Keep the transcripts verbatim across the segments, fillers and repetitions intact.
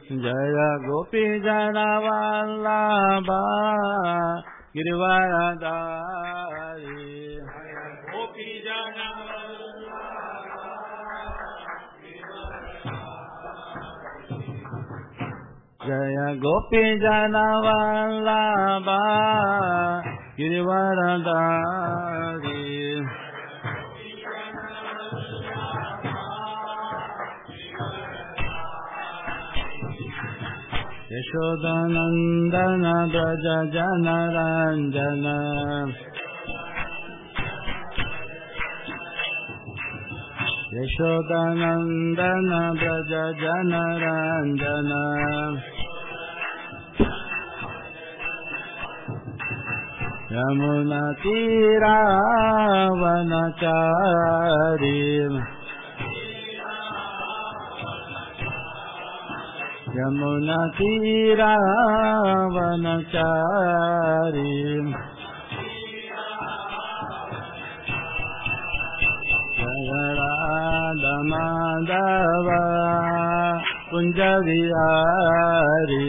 जय गोपी जन वल्लभा गिरिवरधारी गोपी जन जय गोपी जन वल्लभा गिरिवरधारी यशोदानंदन ब्रज जनरंजन यशोदानंदन ब्रज जनरंजन यमुना तीरावनचारी यमुना तीरावनचारी जय राधा माधव कुंज विहारी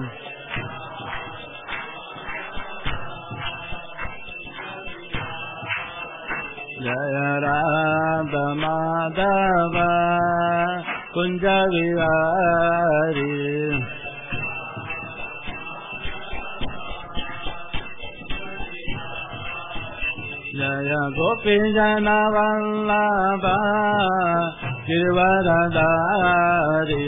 जय राधा माधव कुंज विहारी जय गोपी जन वल्लभा गिरिवरधारी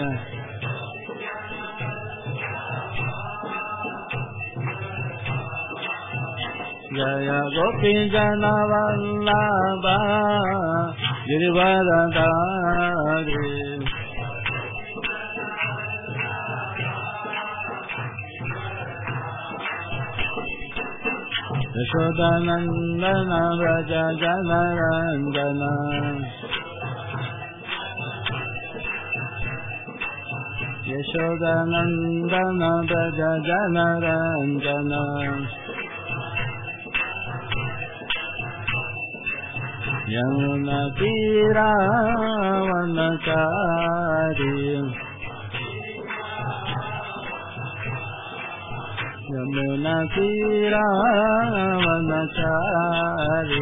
जय गोपी जन वल्लभा गिरिवरधारी यशोदानंदन व्रज जनरंजन यशोदानंदन व्रज जनरंजन यमुना तीरावनचारी यमुना तीरावनचारी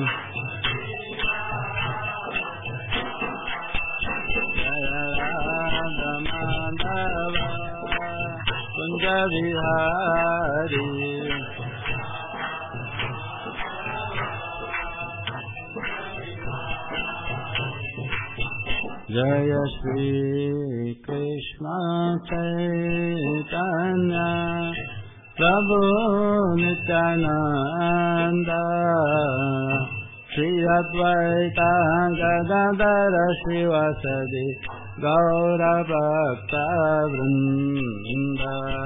जय राधा माधव कुंज विहारी जय श्री कृष्ण चैतन्य प्रभु नित्यानंद श्री अद्वैत गदाधर शिवासदि गौर भक्त वृंद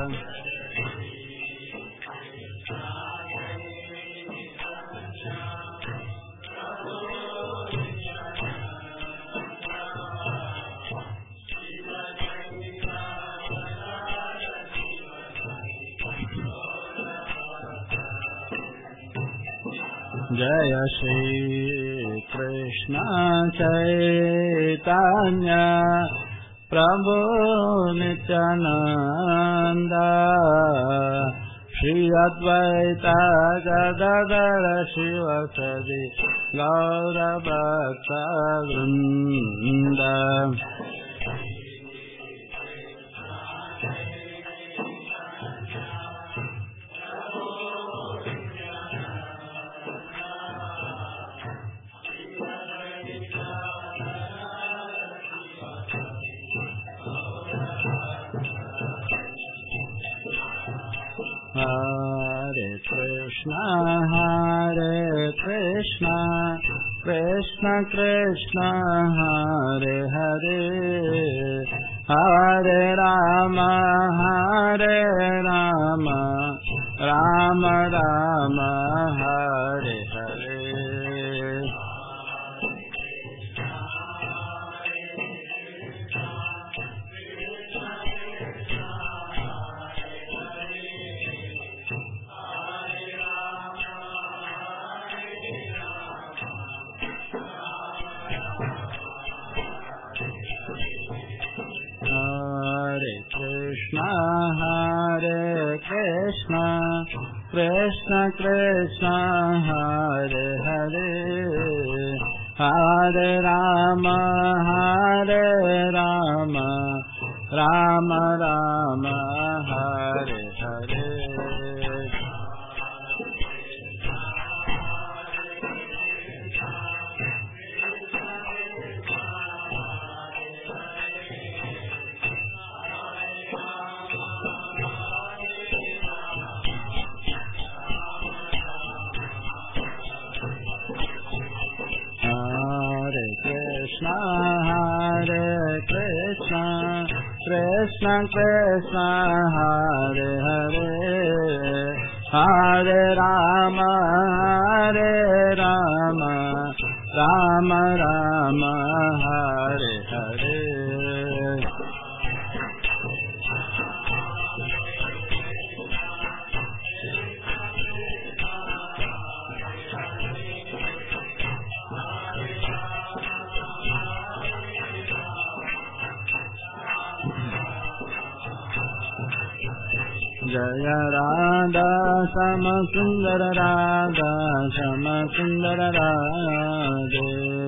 जय श्री कृष्ण चैतन्य प्रभु नित्यानंद श्री अद्वैत गदाधर शिवासदि गौर भक्त वृंद Hare Krishna, Hare Krishna, Krishna Krishna, Hare Hare, Hare Rama, Hare Rama, Rama Rama, Hare Hare. Hare Krishna Krishna Hare Hare Hare Rama Hare Rama Rama Rama Hare Hare Krishna Hare Krishna Krishna Krishna Hare Hare Hare Rama Hare Rama Rama Rama Hare Hare Jaya Radha Sama Sundara Radha Sama Sundara Radha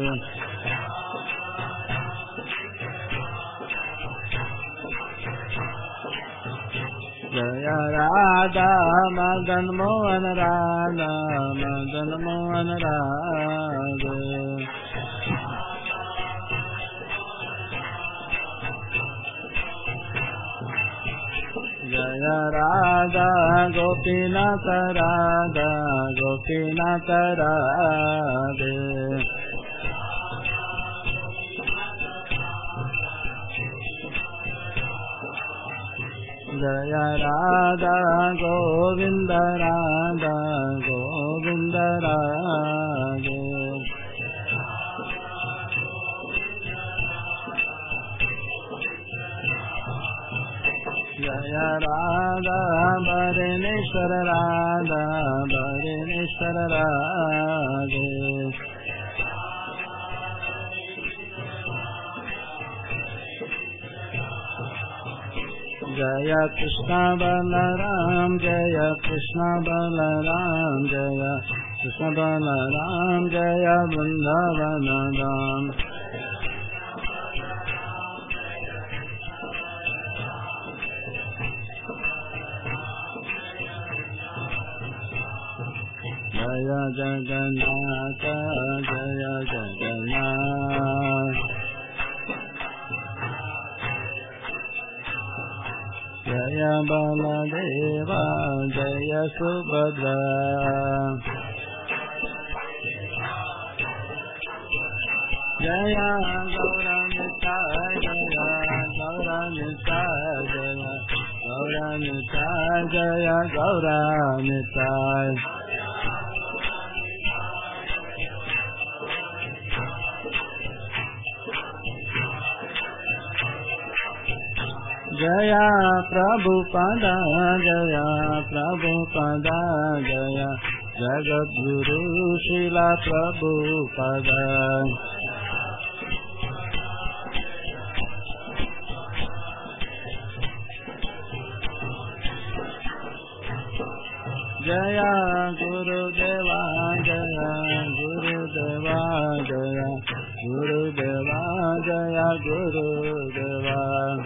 Jaya Radha Madan Mohan Radha Madan Mohan Radha Jaya Radha Gopinath Radha Gopinath Radha Jaya Radha Govinda Radha Govinda Radha Jaya Radha Bharineshwar Radha Bharineshwar Radha Jaya Krishna Balaram Jaya Krishna Balaram Jaya Krishna Balaram Jaya Vrindavana Dham Jaya Jagannath Jaya Jagannath Jaya Baladeva Jaya Subhadra Jaya Gauranita Jaya Gauranita Jaya Gauranita Jaya Gauranita Jaya Prabhupada Jaya Prabhupada Jaya Jagadguru Srila Prabhupada Jaya Gurudeva Jaya Gurudeva Jaya Gurudeva Jaya Gurudeva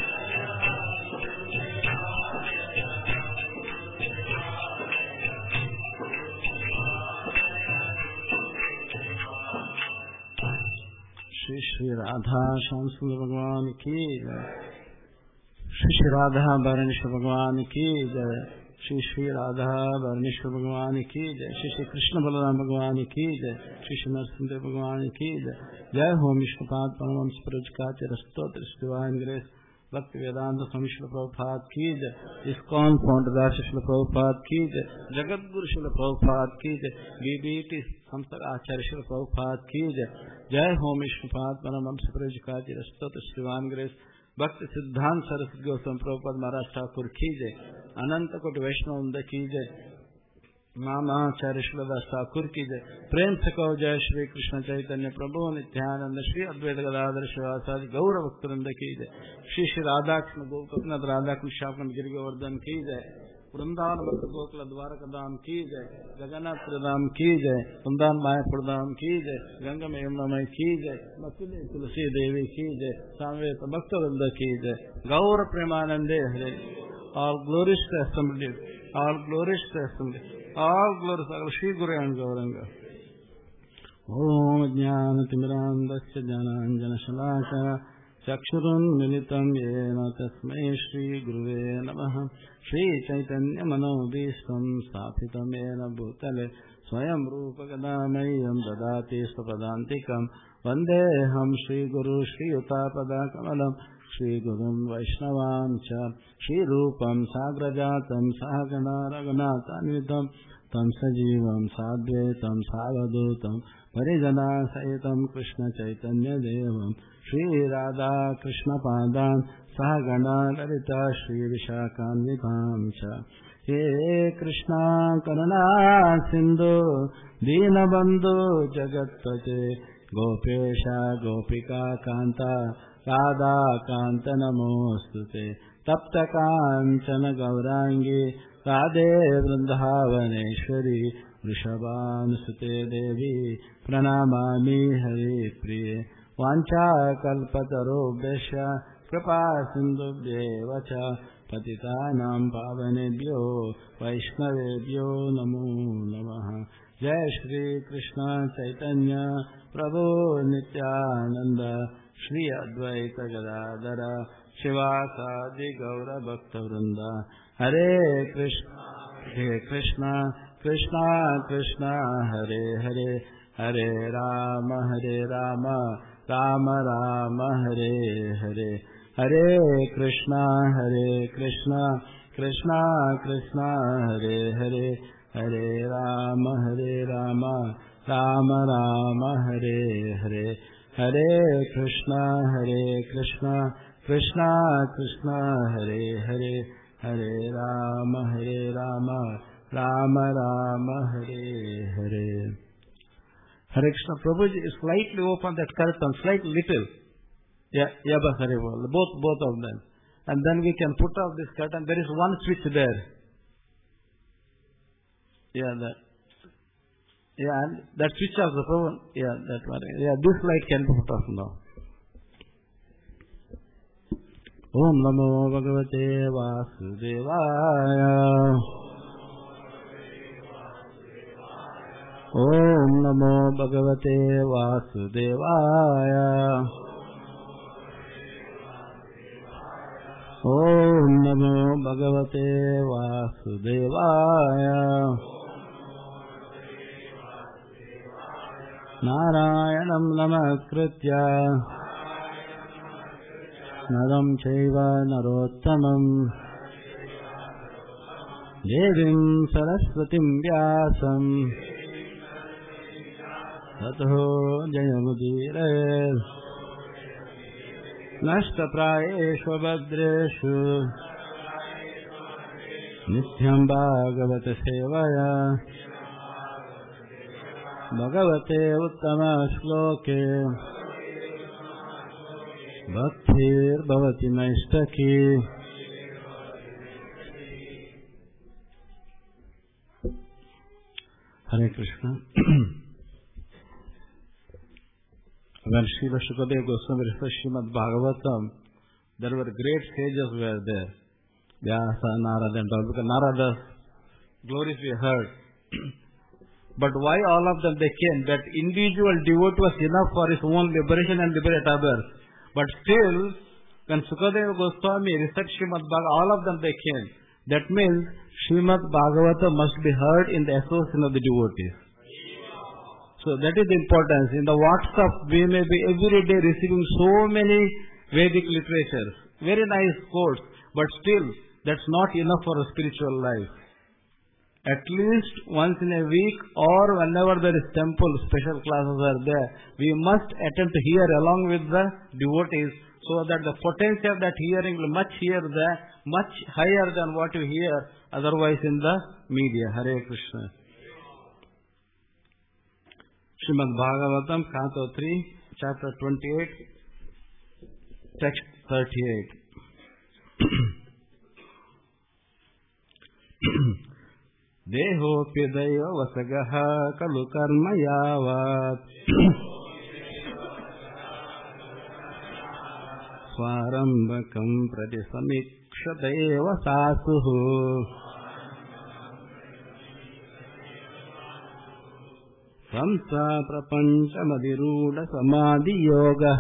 Shri Shri Radha Shyam सुंदर भगवान की जय श्री श्री राधा भरणेश्वर भगवान की जय श्री श्री राधा भरणेश्वर भगवान की जय श्री श्री कृष्ण बलराम भगवान की जय श्री श्री नरसिंह भगवान की जय जय हो विष्णुपाद परमहंस प्रजकाचार्य स्तोत्र शिवाय ग्रेस भक्ति वेदांत स्वामी श्रील प्रभुपाद की जय इस्कॉन फाउंडर श्रील प्रभुपाद की जय जगत गुरु श्रील प्रभुपाद की जय बीबीटी संस्थक आचार्य श्रील प्रभुपाद की जय जय हो विष्णुपाद परमहंस प्रजकाचार्य स्तोत्र शिवाय ग्रेस भक्ति सिद्धांत सरस्वती गोस्वामी प्रभुपाद महाराज ठाकुर की जय अनंत कोटि वैष्णव वृंद की जय मामाचार्य श्रीदास ठाकुर की जय प्रेम से कहो जय श्री कृष्ण चैतन्य प्रभु नित्यानंद श्री अद्वैत गदाधर श्रीवासादि गौर भक्तवृंद की जय श्री श्री राधाकृष्ण गोपनाथ राधाकृष्ण श्याम गिरि गोवर्धन की जय वृंदावन मध्य गोकुल द्वारका धाम की जय, जगन्नाथ धाम की जय, वृंदावन मायापुर धाम की जय, गंगा में यमुनामय की जय, मथुरे तुलसी देवी की जय, सामवेद भक्त वृंद की जय, गौर प्रेमानंदे हरे. All glories to assembly, all glories to assembly, all glories to Shri Guru and Gauranga. Om Jnanatimirandasya Jnananjanashalakaya Chakshurunmilitam Yena Tasmai Shri Guruve Namaha. Shri Chaitanya Manobhishtam Sthapitam Yena Bhutale Swayam Rupa Kadamayam Dadati Svapadantikam Vandeham Shri Guru Shri Utapada Kamalam Shri Gurum Vaishnavam Cha Shri Rupam Sagrajatam Sahagana Raghunatanvitam Tam Sajivam Sadvetam Savadutam Parijana Sahitam Krishna Chaitanya Devam Shri Radha Krishna Padan Sahagana Lalita Shri Vishakanvitam Cha He Krishna Karuna Sindhu Dinabandhu Jagatpate Gopesha Gopika Kanta Radha Kanta Namostute Tapta Kanchana Gaurangi Radhe Vrindavaneshwari Vrishabhan Sute Devi Pranamami Hari Priye Vancha Kalpatarobhesha Kripa Sindhubhyevacha Patitanam Pavanebhyo Vaishnavebhyo Namo Namaha. Jai Shri Krishna Chaitanya Prabhu Nityananda Shri Advaita Gadadara Shivasadi Gaura Bhakta Vrinda. Hare Krishna Hare Krishna Krishna Krishna Hare Hare Hare Rama Hare Rama Rama Rama Hare Hare Hare Krishna Hare Krishna Krishna Krishna Hare Hare Hare Rama Hare Rama Rama Rama Hare Hare Hare Krishna Hare Krishna Krishna Krishna Hare Hare Hare Rama Hare Rama Rama Rama Hare Hare. Hare Krishna. Prabhuji is slightly open that curtain, slightly little. Yeah, yeah, but Hare Bol. Both, both of them. And then we can put off this curtain. There is one switch there. Yeah, that. Yeah, and that switch of the Prabhu. Yeah, that one. Yeah, this light can be put off now. Om Namo Bhagavate Vasudevaya. Om Namo Bhagavate Vasudevaya. Om Namo Bhagavate Vasudevaya. Narayanam Namakritya Naram Chaiva Narottamam Devim Saraswatim Vyasam Tato Jayamudire Nashtaprayeshu Bhadreshu Nithyam Bhagavata Sevaya Bhagavate Uttama Shloke Bhaktir Bhavati Naistaki. Hare Krishna. When Srila Shukadeva Goswami refers Srimad Bhagavatam, there were great sages were there. Vyasa, Narada and all, because Narada's glories we heard. But why all of them they came? That individual devotee was enough for his own liberation and liberate others. But still, when Sukadeva Goswami recited Srimad Bhagavatam, all of them they came. That means Srimad Bhagavatam must be heard in the association of the devotees. So that is the importance. In the WhatsApp, we may be every day receiving so many Vedic literatures. Very nice quotes. But still, that's not enough for a spiritual life. At least once in a week or whenever there is temple, special classes are there, we must attempt to hear along with the devotees so that the potency of that hearing will much hear the, much higher than what you hear otherwise in the media. Hare Krishna. Srimad Bhagavatam, Canto three, Chapter twenty-eight, Text thirty-eight. ದೇಹೋಪಿ ದೈವ ವಸಗಃ ಖಲು ಕರ್ಮ ಯಾವತ್ ಸ್ವಾರಂಭಕಂ ಪ್ರತಿ ಸಮೀಕ್ಷತೇವ ಸಾಸುಃ ಸಂಸಾ ಪ್ರಪಂಚಮಧಿರೂಢ ಸಮಾಧಿಯೋಗಃ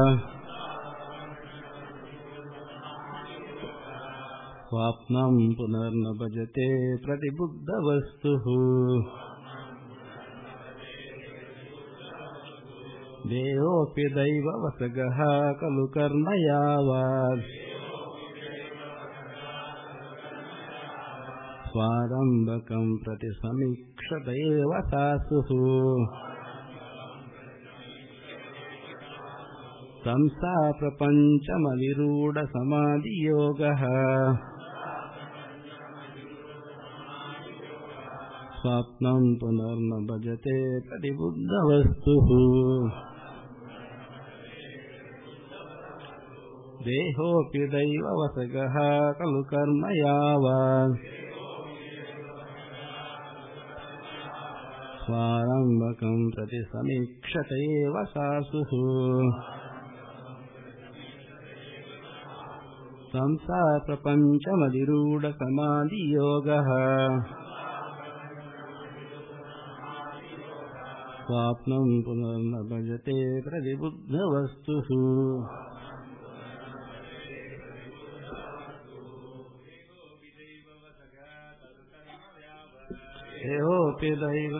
ಸ್ವಾಪ್ನಂ ಪುನರ್ನ ಭಜತೆ ಪ್ರತಿಬುದ್ಧವಸ್ತುಃ ದೇಹೋಪಿ ದೈವ ವಸಗಃ ಖಲು ಕರ್ಮ ಯಾವತ್ ಸ್ವಾರಂಭಕಂ ಪ್ರತಿ ಸಮೀಕ್ಷತೇವ ಸಾಸುಃ ಸಂಸಾ ಪ್ರಪಂಚಮಧಿರೂಢ ಸಮಾಧಿಯೋಗಃ ಸ್ವಾಪ್ನಂ ಪುನರ್ನ ಭಜತೆ ಪ್ರತಿಬುದ್ಧವಸ್ತುಃ ದೇಹೋಪಿ ದೈವ ವಸಗಃ ಖಲು ಕರ್ಮ ಯಾವತ್ ಸ್ವಾರಂಭಕಂ ಪ್ರತಿ ಸಮೀಕ್ಷತೇವ ಸಾಸುಃ ಸಂಸಾ ಪ್ರಪಂಚಮಧಿರೂಢ ಸಮಾಧಿಯೋಗಃ ಸ್ವಾಪ್ನಂ ಪುನರ್ನ ಭಜತೆ ಪ್ರತಿಬುದ್ಧವಸ್ತುಃ ದೇಹೋಪಿ ದೈವ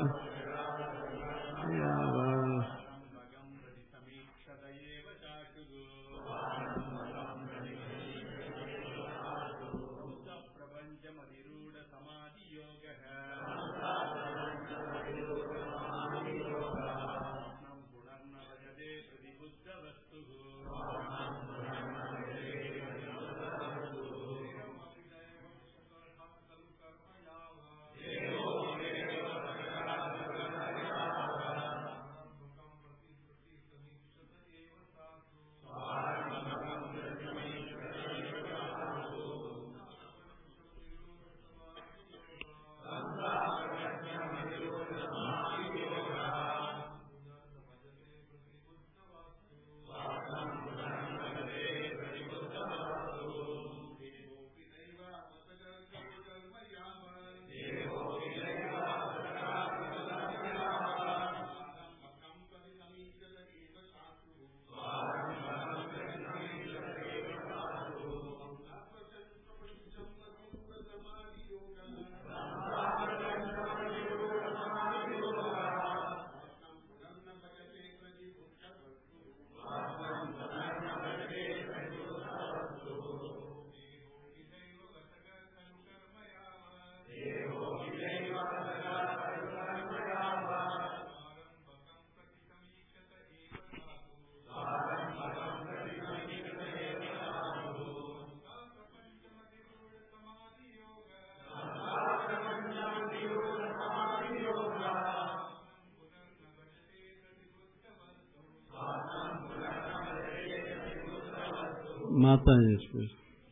माता जी इसमें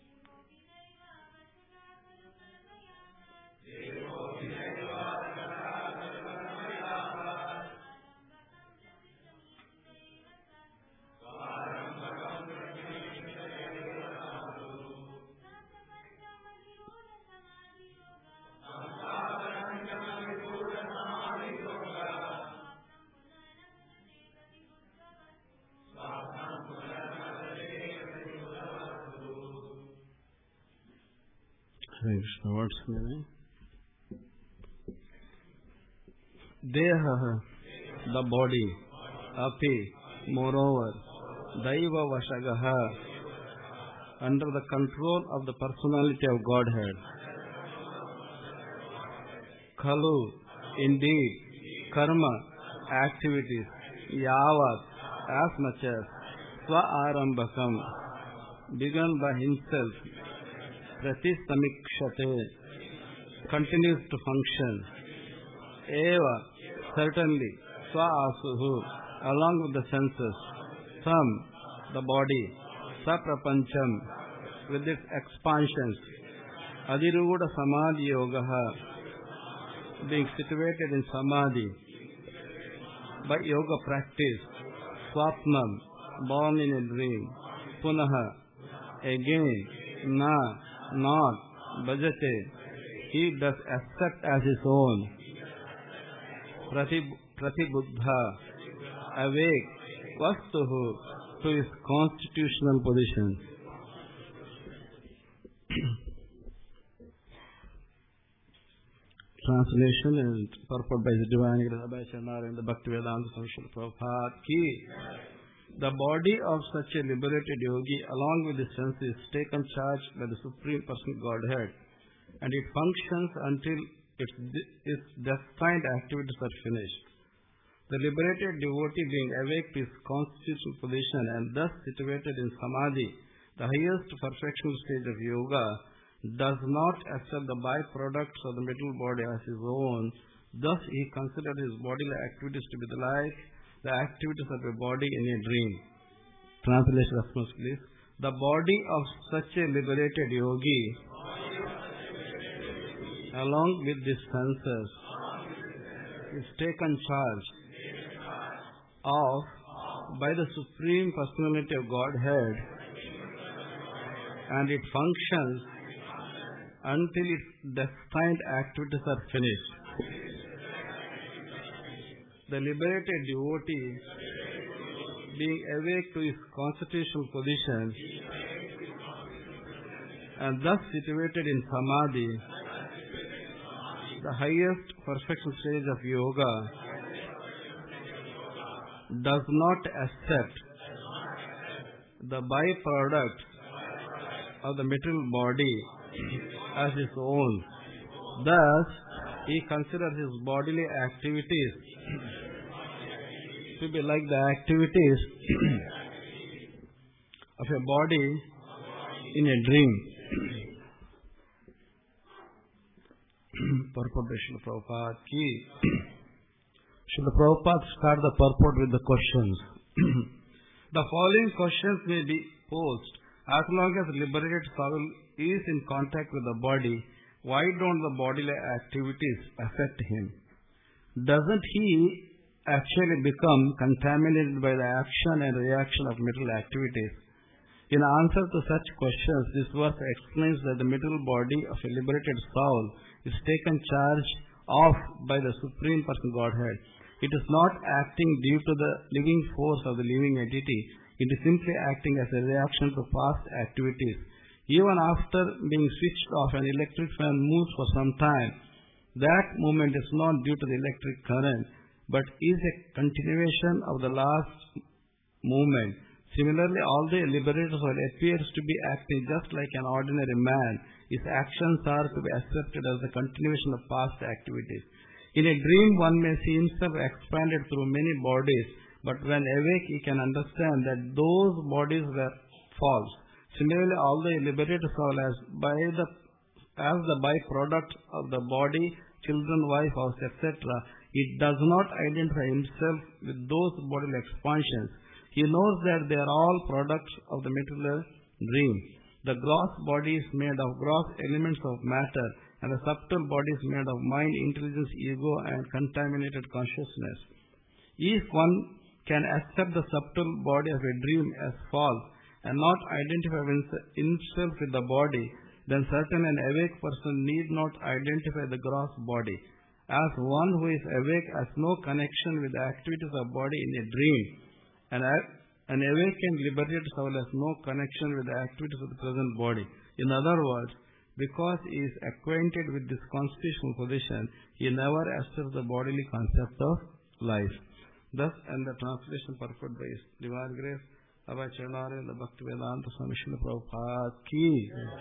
वर्ड्स में देह द बॉडी अपि मोरोवर दैव वशगः under the control of the personality of Godhead खलु इंडीड कर्म एक्टिविटीज यावत as much as swa arambhakam begun by himself prati samikshate continues to function eva certainly swa asuhu along with the senses from the body saprapancham with its expansions adiruda samadhi yoga being situated in samadhi. By yoga practice, swapnam, born in a dream, punaha, again, na, not, bhajate, he does accept as his own. Prati, pratibuddha, awake, vastuhu, to his constitutional position. Translation and purport by the Divine Grace by Chanara in the Bhaktivedanta Swami Srila Prabhupada ki. The body of such a liberated yogi along with the senses is taken charge by the Supreme Personal Godhead, and it functions until its, its destined activities are finished. The liberated devotee being awake to his constitutional position and thus situated in samadhi, the highest perfectional stage of yoga, does not accept the byproducts of the material body as his own. Thus he considers his bodily activities to be like the activities of a body in a dream. Translation response please. The body of such a liberated yogi, along with the senses, is taken charge of by the Supreme Personality of Godhead, and it functions until its destined activities are finished. The liberated devotee, being awake to his constitutional position and thus situated in samadhi, the highest perfection stage of yoga, does not accept the byproduct of the material body as his own. Thus, he considers his bodily activities to be like the activities of a body in a dream. Purport by Srila Prabhupada ki. Srila Prabhupada start the purport with the questions. The following questions may be posed. As long as liberated soul is in contact with the body, why don't the bodily activities affect him? Doesn't he actually become contaminated by the action and reaction of material activities? In answer to such questions, this verse explains that the material body of a liberated soul is taken charge of by the Supreme Personal Godhead. It is not acting due to the living force of the living entity. It is simply acting as a reaction to past activities. Even after being switched off, an electric fan moves for some time. That movement is not due to the electric current, but is a continuation of the last movement. Similarly, although a liberated soul appears to be acting just like an ordinary man, his actions are to be accepted as the continuation of past activities. In a dream, one may see himself expanded through many bodies, but when awake, he can understand that those bodies were false. Similarly, although a liberated soul as by the as the byproduct of the body, children, wife, house, et cetera, it does not identify himself with those bodily expansions. He knows that they are all products of the material dream. The gross body is made of gross elements of matter, and the subtle body is made of mind, intelligence, ego, and contaminated consciousness. If one can accept the subtle body of a dream as false and not identify himself with the body, then certain an awake person need not identify the gross body. As one who is awake has no connection with the activities of body in a dream, and an awakened liberated soul has no connection with the activities of the present body. In other words, because he is acquainted with this constitutional position, he never accepts the bodily concept of life. Thus, and the translation purport by His Divine Grace, Abhay Charanara and the Bhaktivedanta Swami Srila Prabhupada ki.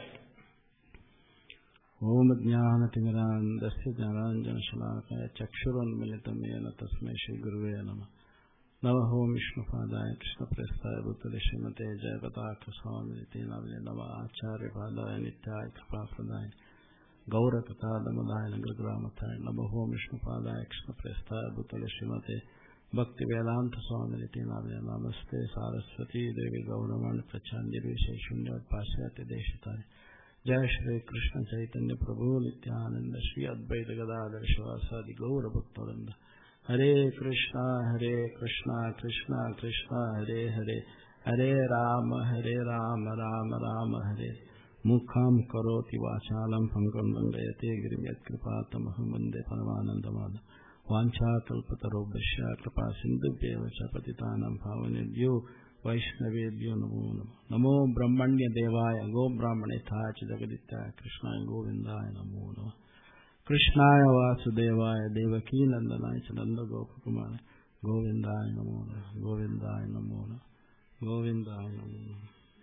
Om Jnana Timirandasya Jnananjana Shalakaya Chakshuranmilitam Yena Tasmai Shri Guruve Namah. Namaha Om Vishnupadaya Krishna Prestaya Bhutale Srimate Jayapataka Swami Nityanavya Namah Acharya Padaya Nityaya Kripapradaya Gaura Katadamadaya Nangragramataya Namaha Om Vishnupadaya Krishna Prestaya Bhutale Srimate Bhaktivedanta Swami Nityanavya Namaste Saraswati Devi Gauramani Prachandiri Sheshunyat Pasyati Deshitaya Jai Shri Krishna Chaitanya Prabhu Nityananda Shri Advaita Gadadhar Shivasadi Gaura Bhaktavranda. Hare Krishna Hare Krishna Krishna Krishna Hare Hare Hare Rama Hare Rama Rama Rama Hare Mukham Karoti Vachalam Pankam Vandayate Girim Yat Kripatamaham Vande Paramanandamada Vancha Kalpatarobhasya Kripa Sindhubhyeva Patitanam Pavanebhyo Vaishnavebhyo Namo Namo Namo Brahmanya Devaya Go Brahmanetha Jagaditya Krishnaya Govindaya Namo Namo Krishnaya Vasudevaya Devaki Nandanaya Chananda Gopakumara Govindaya Namo Namo Govindaya Namo Namo Govindaya Namo Namo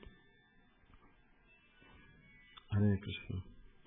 Hare Krishna.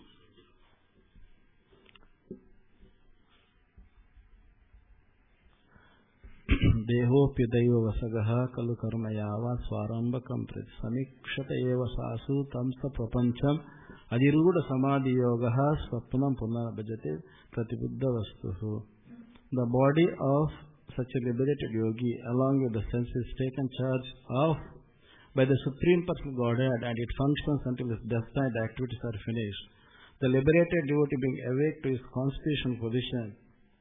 Dehopi Daiva Vasagaha Kalu Karmayava Swarambakam Prit Samikshata Eva Sasu Tamsa Prapancham Adiruda Samadhi Yogaha Swapnam Puna Bhajate Pratibuddha Vastuhu. The body of such a liberated yogi along with the senses taken charge of by the Supreme Personal Godhead and it functions until his destined activities are finished. The liberated devotee being awake to his constitutional position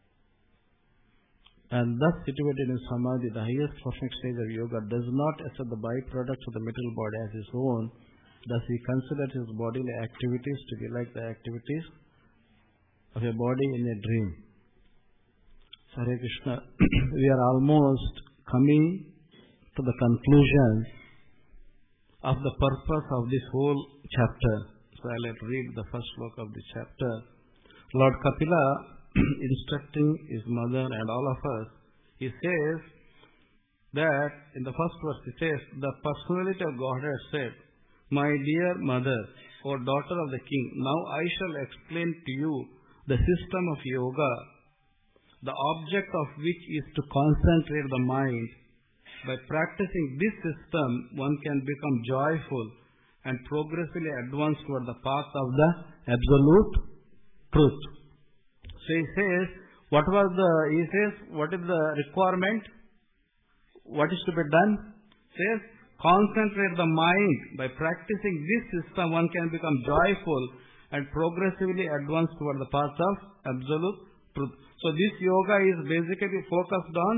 and thus situated in Samadhi, the highest perfect stage of yoga, does not accept the byproducts of the material body as his own. Thus he considers his bodily activities to be like the activities of a body in a dream. Hare Krishna, we are almost coming to the conclusion of the purpose of this whole chapter. So I will read the first sloka of this chapter. Lord Kapila instructing his mother and all of us, he says that in the first verse he says, the personality of Godhead said, my dear mother or daughter of the king, now I shall explain to you the system of yoga, the object of which is to concentrate the mind. By practicing this system, one can become joyful and progressively advance toward the path of the absolute truth. So he says, what was the, he says, what is the requirement? What is to be done? He says, concentrate the mind. By practicing this system, one can become joyful and progressively advance toward the path of absolute truth. So this yoga is basically focused on,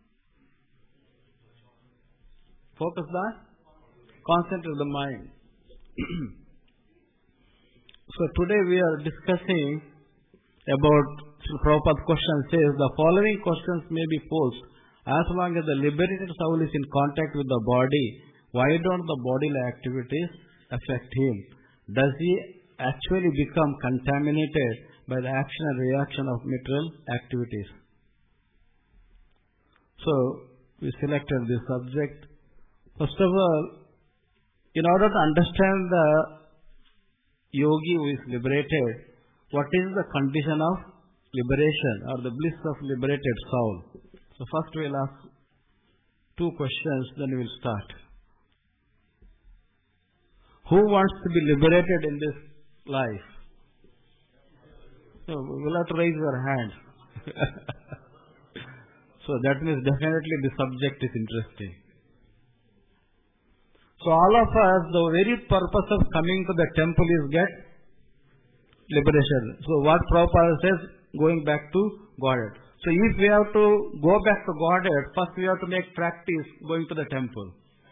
focused on, concentrate the mind. So today we are discussing about, Prabhupada's question says, the following questions may be posed. As long as the liberated soul is in contact with the body, why don't the bodily activities affect him? Does he actually become contaminated by the action and reaction of material activities? So, we selected this subject. First of all, in order to understand the yogi who is liberated, what is the condition of liberation or the bliss of liberated soul? So first we will ask two questions, then we will start. Who wants to be liberated in this life? So we will have to raise your hand. So that means definitely the subject is interesting. So all of us, the very purpose of coming to the temple is get liberation. So what Prabhupada says, going back to Godhead. So if we have to go back to Godhead, first we have to make practice going to the temple.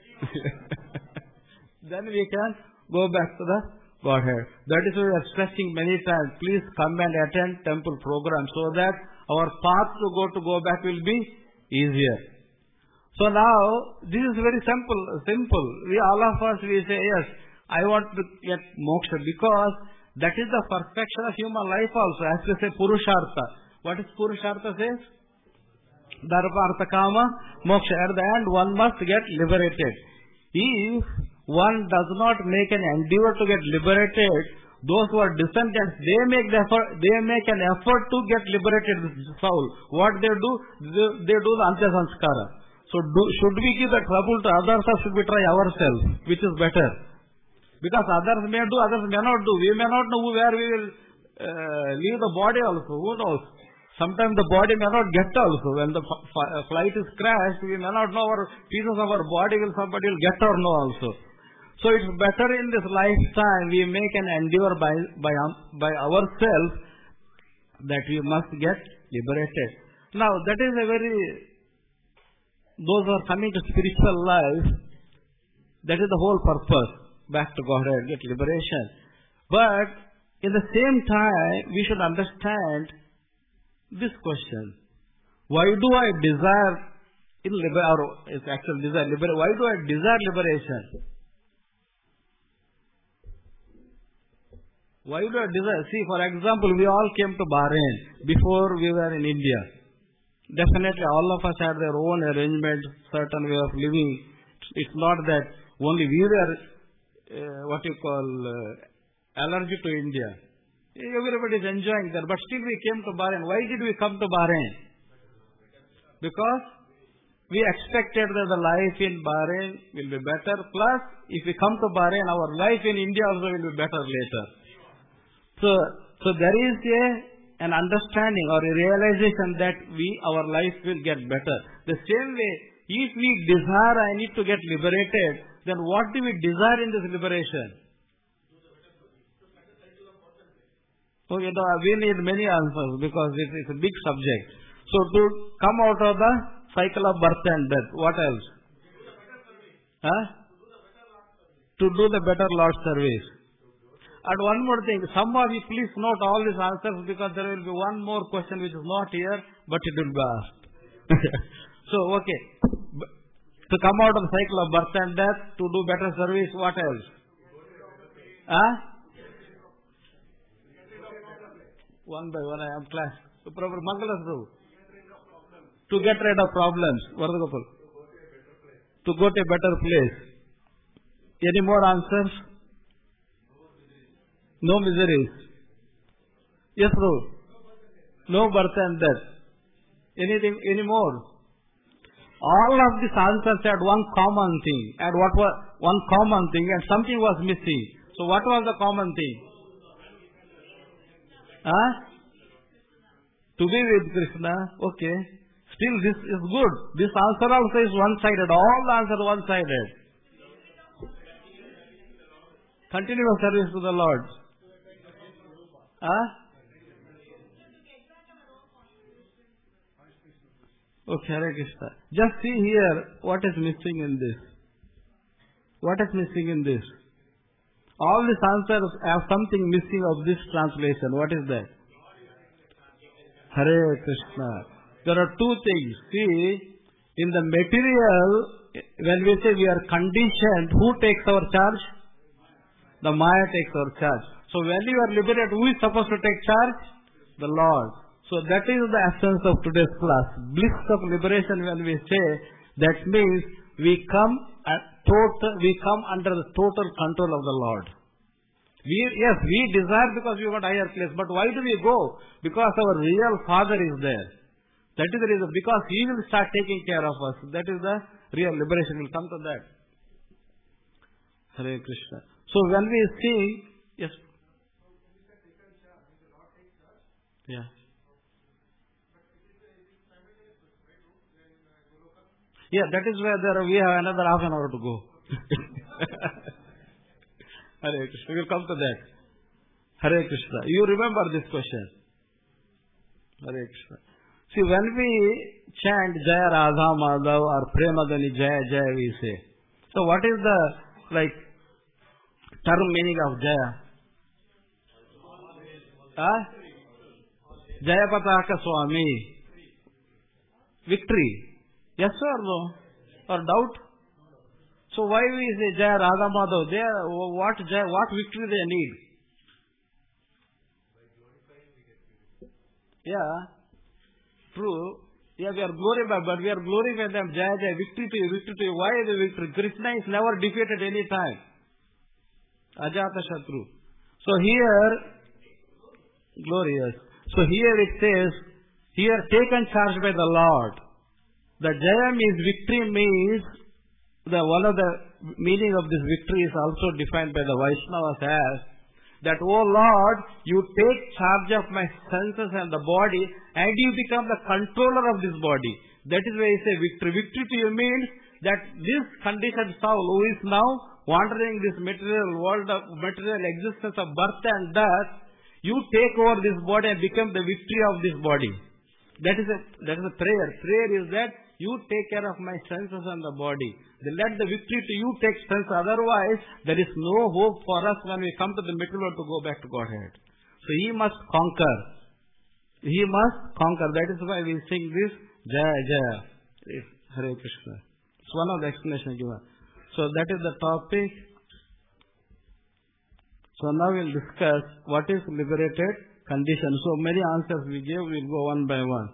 Then we can go back to the Godhead. That is why we are stressing many times, please come and attend temple program so that our path to go to go back will be easier. So now, this is very simple. Simple. We all of us, we say, yes, I want to get moksha because that is the perfection of human life also. As we say, Purushartha. What is Purushartha says? Dharma, Artha, Kama, Moksha. At the end, one must get liberated. If one does not make an endeavor to get liberated, those who are descendants, they make the effort, they make an effort to get liberated this soul. What they do? They, they do the Antya Sanskara. So do, should we give the trouble to others or should we try ourselves? Which is better? Because others may do, others may not do. We may not know where we will uh, leave the body also. Who knows? Sometimes the body may not get also. When the flight is crashed, we may not know our pieces of our body will somebody will get or know also. So it's better in this lifetime we make an endeavor by, by, by ourselves that we must get liberated. Now that is a very, those who are coming to spiritual life, that is the whole purpose. Back to Godhead, get liberation. But in the same time, we should understand this question. Why do I desire in liber or it's actually desire liber why do I desire liberation? Why do I desire? See, for example, we all came to Bahrain before we were in India. Definitely all of us had their own arrangement, certain way of living. It's not that only we were uh, what you call uh, allergic to India. Everybody is enjoying that, but still we came to Bahrain. Why did we come to Bahrain? Because we expected that the life in Bahrain will be better. Plus, if we come to Bahrain, our life in India also will be better later. So, so there is a, an understanding or a realization that we, our life will get better. The same way, if we desire, I need to get liberated, then what do we desire in this liberation? Okay, now we need many answers because it is a big subject. So to come out of the cycle of birth and death, what else? Huh? To do the better Lord service. And one more thing, some of you please note all these answers because there will be one more question which is not here, but it will be asked. So, okay. To come out of the cycle of birth and death, to do better service, what else? Huh? One by one, I am class. To proper Mangalas do. To get rid of problems. Varadagopal. To go to a better place. Any more answers? No miseries. Yes, bro. No birth and death. Anything, any more? All of these answers had one common thing. And what was one common thing and something was missing. So what was the common thing? Huh? To be with Krishna. Okay. Still this is good. This answer also is one-sided. All the answers are one-sided. Continuous service to the Lord. Huh? Okay, Hare Krishna. Just see here what is missing in this. What is missing in this? All these answers have something missing of this translation. What is that? Hare Krishna. There are two things. See, in the material, when we say we are conditioned, who takes our charge? The Maya takes our charge. So when you are liberated, who is supposed to take charge? The Lord. So that is the essence of today's class. Bliss of liberation, when we say, that means we come at total, we come under the total control of the Lord. We, yes, we desire because we want higher place, but why do we go? Because our real Father is there. That is the reason. Because He will start taking care of us. That is the real liberation. We'll come to that. Hare Krishna. So when we sing, yes. Yeah. Yeah, that is where there we have another half an hour to go. Hare Krishna. We will come to that. Hare Krishna. You remember this question. Hare Krishna. See, when we chant Jaya Radha Madhav or Premadani Jaya Jaya, we say. So what is the, like, term meaning of Jaya? Huh? Jaya Pataka Swami. Victory. Yes or no? Or doubt? So why we say Jaya Radha Madhav? They are, what Jaya, what victory they need? Yeah. True. Yeah, we are glorified, but we are glorifying them. Jaya Jaya, victory to you, victory to you. Why the victory? Krishna is never defeated any time. Ajata Shatru. So here, glorious. So here it says, here taken charge by the Lord. The Jaya means victory means, the one of the meaning of this victory is also defined by the Vaishnavas as, that, oh Lord, you take charge of my senses and the body and you become the controller of this body. That is why I say victory. Victory to you means that this conditioned soul who is now wandering this material world of material existence of birth and death, you take over this body and become the victory of this body. That is a that is a prayer. Prayer is that you take care of my senses and the body. Then let the victory to you take sense. Otherwise, there is no hope for us when we come to the material world to go back to Godhead. So he must conquer. He must conquer. That is why we sing this Jaya Jaya. Hare Krishna. It's one of the explanations given. So that is the topic. So now we'll discuss what is liberated condition. So many answers we gave, we'll go one by one.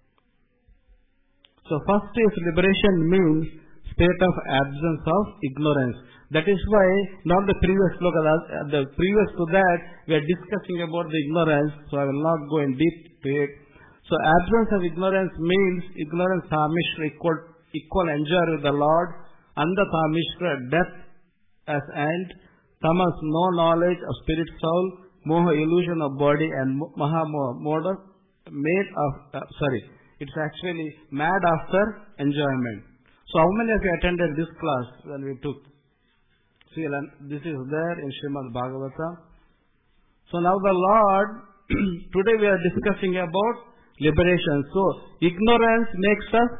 So first is liberation means state of absence of ignorance. That is why, not the previous look, the previous to that, we are discussing about the ignorance, so I will not go in deep to it. So absence of ignorance means ignorance Tamishra equal, equal enjoy with the Lord, Anda Tamishra death as end, Tamas no knowledge of spirit soul, Moha illusion of body, and Maha moda made of, uh, sorry, it's actually mad after enjoyment. So how many of you attended this class when we took? See, this is there in Srimad Bhagavatam. So now the Lord, today we are discussing about liberation. So ignorance makes us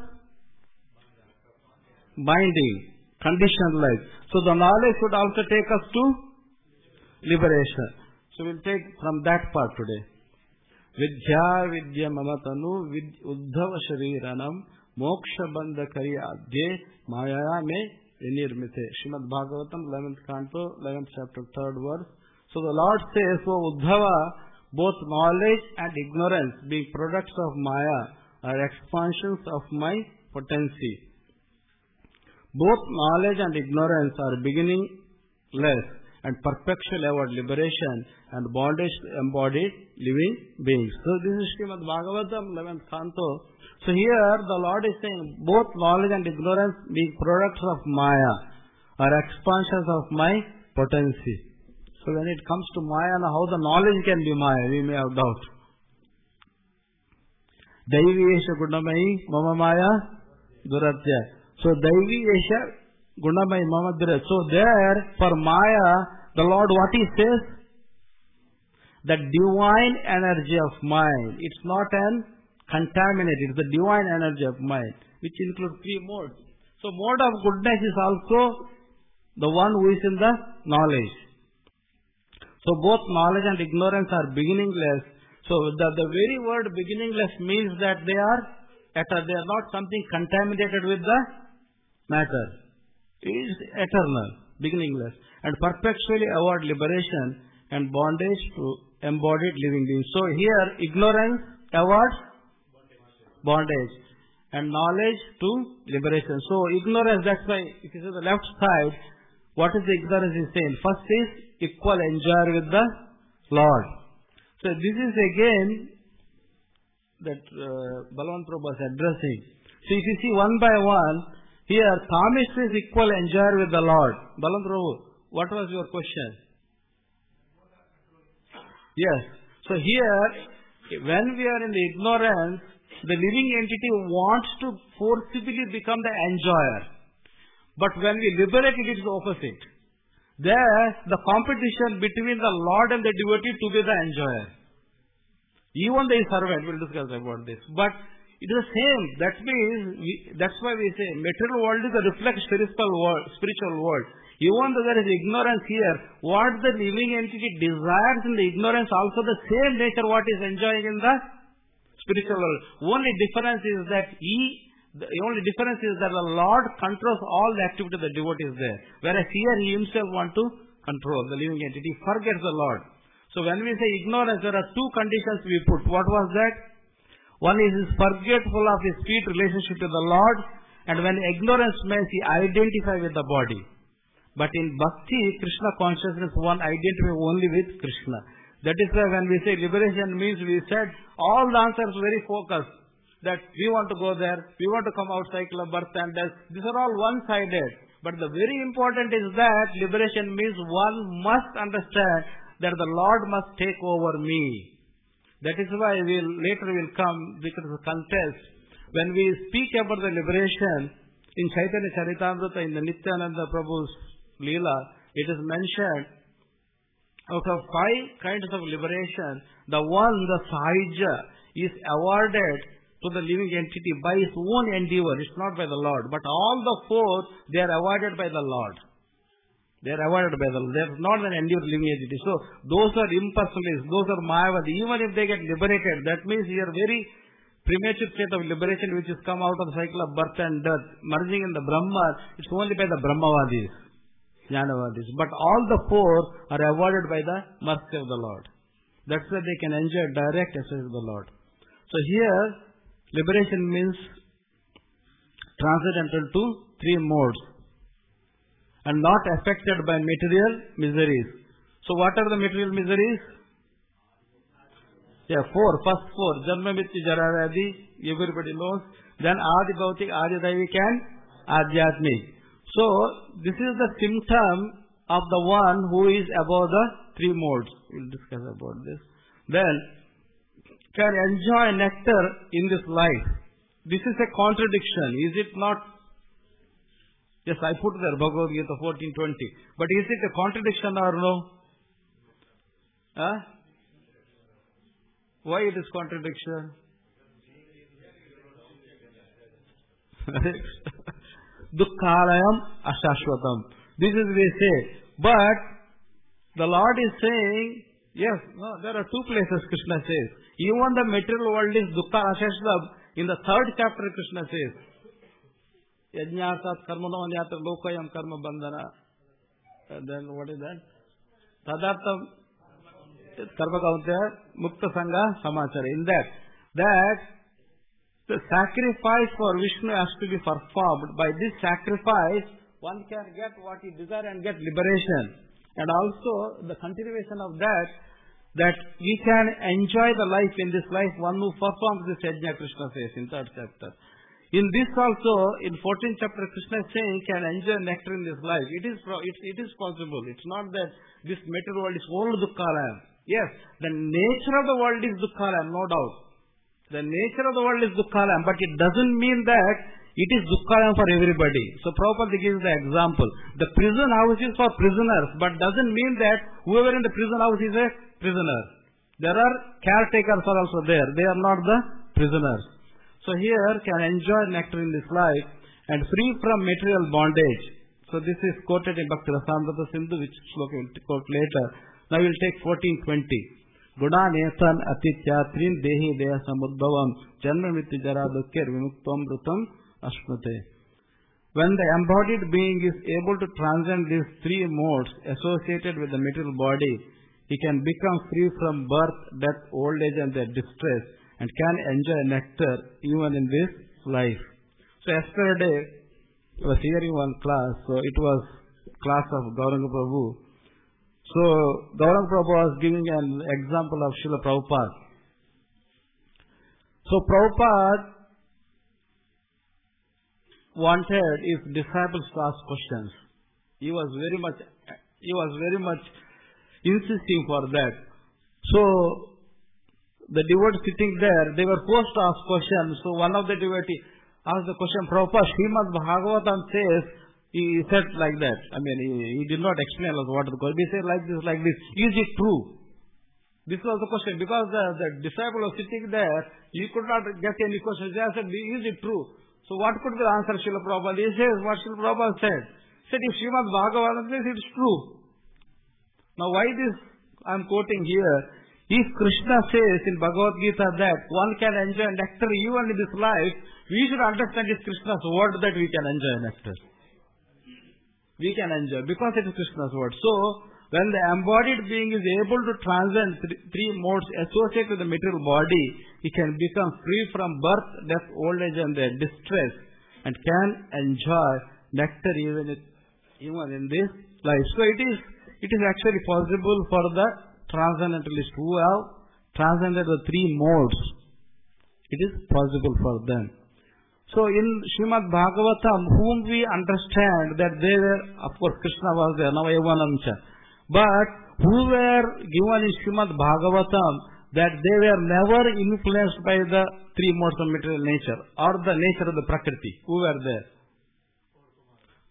binding, conditioned life. So the knowledge should also take us to liberation. So we'll take from that part today. Vidya vidya mamatanu vid uddhava shariranam moksha bandha kari adye maya me vinirmite. Srimad Bhagavatam, eleventh canto, eleventh chapter, third verse. So the Lord says, O Uddhava, both knowledge and ignorance, being products of Maya, are expansions of my potency. Both knowledge and ignorance are beginningless and perpetual award liberation and bondage to embodied living beings. So this is Srimad Bhagavatam, eleventh canto. So here the Lord is saying both knowledge and ignorance being products of Maya are expansions of my potency. So when it comes to Maya, how the knowledge can be Maya, we may have doubt. Daivi Esha Gunamayi Mama Maya Duratya. So Daivi Esha Gunamayi Mama Duratya. So there for Maya, the Lord what he says? The divine energy of mind. It's not an contaminated, it's the divine energy of mind, which includes three modes. So mode of goodness is also the one who is in the knowledge. So both knowledge and ignorance are beginningless. So the, the very word beginningless means that they are they are not something contaminated with the matter. It is eternal, beginningless, and perpetually award liberation and bondage to embodied living beings. So here ignorance awards bondage and knowledge to liberation. So ignorance, that's why if you see the left side, what is the ignorance is saying? First is equal enjoy with the Lord. So this is again that uh, Balavan Prabhu was addressing. So if you see one by one, here Tamish is equal enjoy with the Lord. Balavan Prabhu, what was your question? Yes. So here, when we are in the ignorance, the living entity wants to forcibly become the enjoyer. But when we liberate it, it is the opposite. There, the competition between the Lord and the devotee to be the enjoyer. Even the servant, we will discuss about this. But it is the same. That means, we, that's why we say material world is a reflex spiritual world, spiritual world. Even though there is ignorance here, what the living entity desires in the ignorance, also the same nature what is enjoying in the spiritual world. Only difference is that he, the only difference is that the Lord controls all the activity of the devotee is there. Whereas here he himself wants to control the living entity, forgets the Lord. So when we say ignorance, there are two conditions we put. What was that? One is his forgetful of his sweet relationship to the Lord, and when ignorance means he identify with the body. But in Bhakti, Krishna consciousness, one identify only with Krishna. That is why when we say liberation means, we said all the answers very focused. That we want to go there, we want to come out cycle of birth and death. These are all one-sided. But the very important is that liberation means one must understand that the Lord must take over me. That is why we'll, later will come, because of the contest. When we speak about the liberation, In Chaitanya Charitamrita, in the Nityananda Prabhu's Leela, it is mentioned out of five kinds of liberation, the one, the Sahajya, is awarded to the living entity by his own endeavor. It's not by the Lord. But all the four, they are awarded by the Lord. They are awarded by the Lord. They are not an endeavor living entity. So, those are impersonalists, those are Mayavadi. Even if they get liberated, that means you are very premature state of liberation which has come out of the cycle of birth and death, merging in the Brahma, it's only by the Brahmavadis, Jnanavadis. But all the four are awarded by the mercy of the Lord. That's why they can enjoy direct access to the Lord. So here, liberation means transcendental to three modes and not affected by material miseries. So what are the material miseries? Yeah, four. First four. Janma Mrityu Jara Vyadhi, everybody knows. Then Adi Bhautik, Adi Daivik and Adhyatmik. So, this is the symptom of the one who is above the three modes. We will discuss about this. Then, can enjoy nectar in this life. This is a contradiction, is it not? Yes, I put there Bhagavad Gita fourteen twenty. But is it a contradiction or no? Huh? Why it is contradiction? Dukkhalayam ashashvatam. This is they say. But the Lord is saying, yes, no, there are two places Krishna says. Even the material world is dukkha ashashvatam. In the third chapter Krishna says, Yajñāsat karmano anyatra lokayam karma bandhana. And then what is that? Tadartam Karma Kauntya Mukta Sangha Samachara. In that, that the sacrifice for Vishnu has to be performed. By this sacrifice, one can get what he desires and get liberation. And also, the continuation of that, that we can enjoy the life in this life, one who performs this yajna, Krishna says in third chapter. In this also, in fourteenth chapter, Krishna is saying, can enjoy nectar in this life. It is, it, it is possible. It's not that this material world is all dukkhalayam. Yes, the nature of the world is dukkhalayam, no doubt. The nature of the world is dukkhalayam, but it doesn't mean that it is dukkhalayam for everybody. So Prabhupada gives the example. The prison house is for prisoners, but doesn't mean that whoever in the prison house is a prisoner. There are caretakers are also there. They are not the prisoners. So here can enjoy nectar in this life and free from material bondage. So this is quoted in Bhakti Rasamrita Sindhu, which Shloka will quote later. Now we will take fourteen twenty. Guda nesan atityatrin dehi deha samudbhavam janma mrityu jara dukkher vimuktam rutam ashmate. When the embodied being is able to transcend these three modes associated with the material body, he can become free from birth, death, old age and their distress and can enjoy nectar even in this life. So yesterday I was hearing one class, so it was class of Gauranga Prabhu. So, Gauranga Prabhu was giving an example of Srila Prabhupada. So, Prabhupada wanted his disciples to ask questions. He was very much, he was very much insisting for that. So, the devotees sitting there, they were forced to ask questions. So, one of the devotees asked the question, Prabhupada, Srimad Bhagavatam says, he said like that. I mean, he, he did not explain what the question. He said like this, like this. Is it true? This was the question. Because the, the disciple was sitting there, he could not get any questions. They said, is it true? So what could be the answer, Srila Prabhupada? He says what Srila Prabhupada said. He said, if Srimad Bhagavatam says it's true. Now why this I am quoting here? If Krishna says in Bhagavad Gita that one can enjoy nectar even in this life, we should understand it's Krishna's word that we can enjoy nectar. We can enjoy because it is Krishna's word. So, when the embodied being is able to transcend th- three modes associated with the material body, he can become free from birth, death, old age and their distress and can enjoy nectar even, it, even in this life. So, it is, it is actually possible for the transcendentalists who have transcended the three modes. It is possible for them. So in Srimad Bhagavatam, whom we understand that they were, of course Krishna was there, Navayavanamcha. But who were given in Srimad Bhagavatam that they were never influenced by the three modes of material nature or the nature of the Prakriti. Who were there?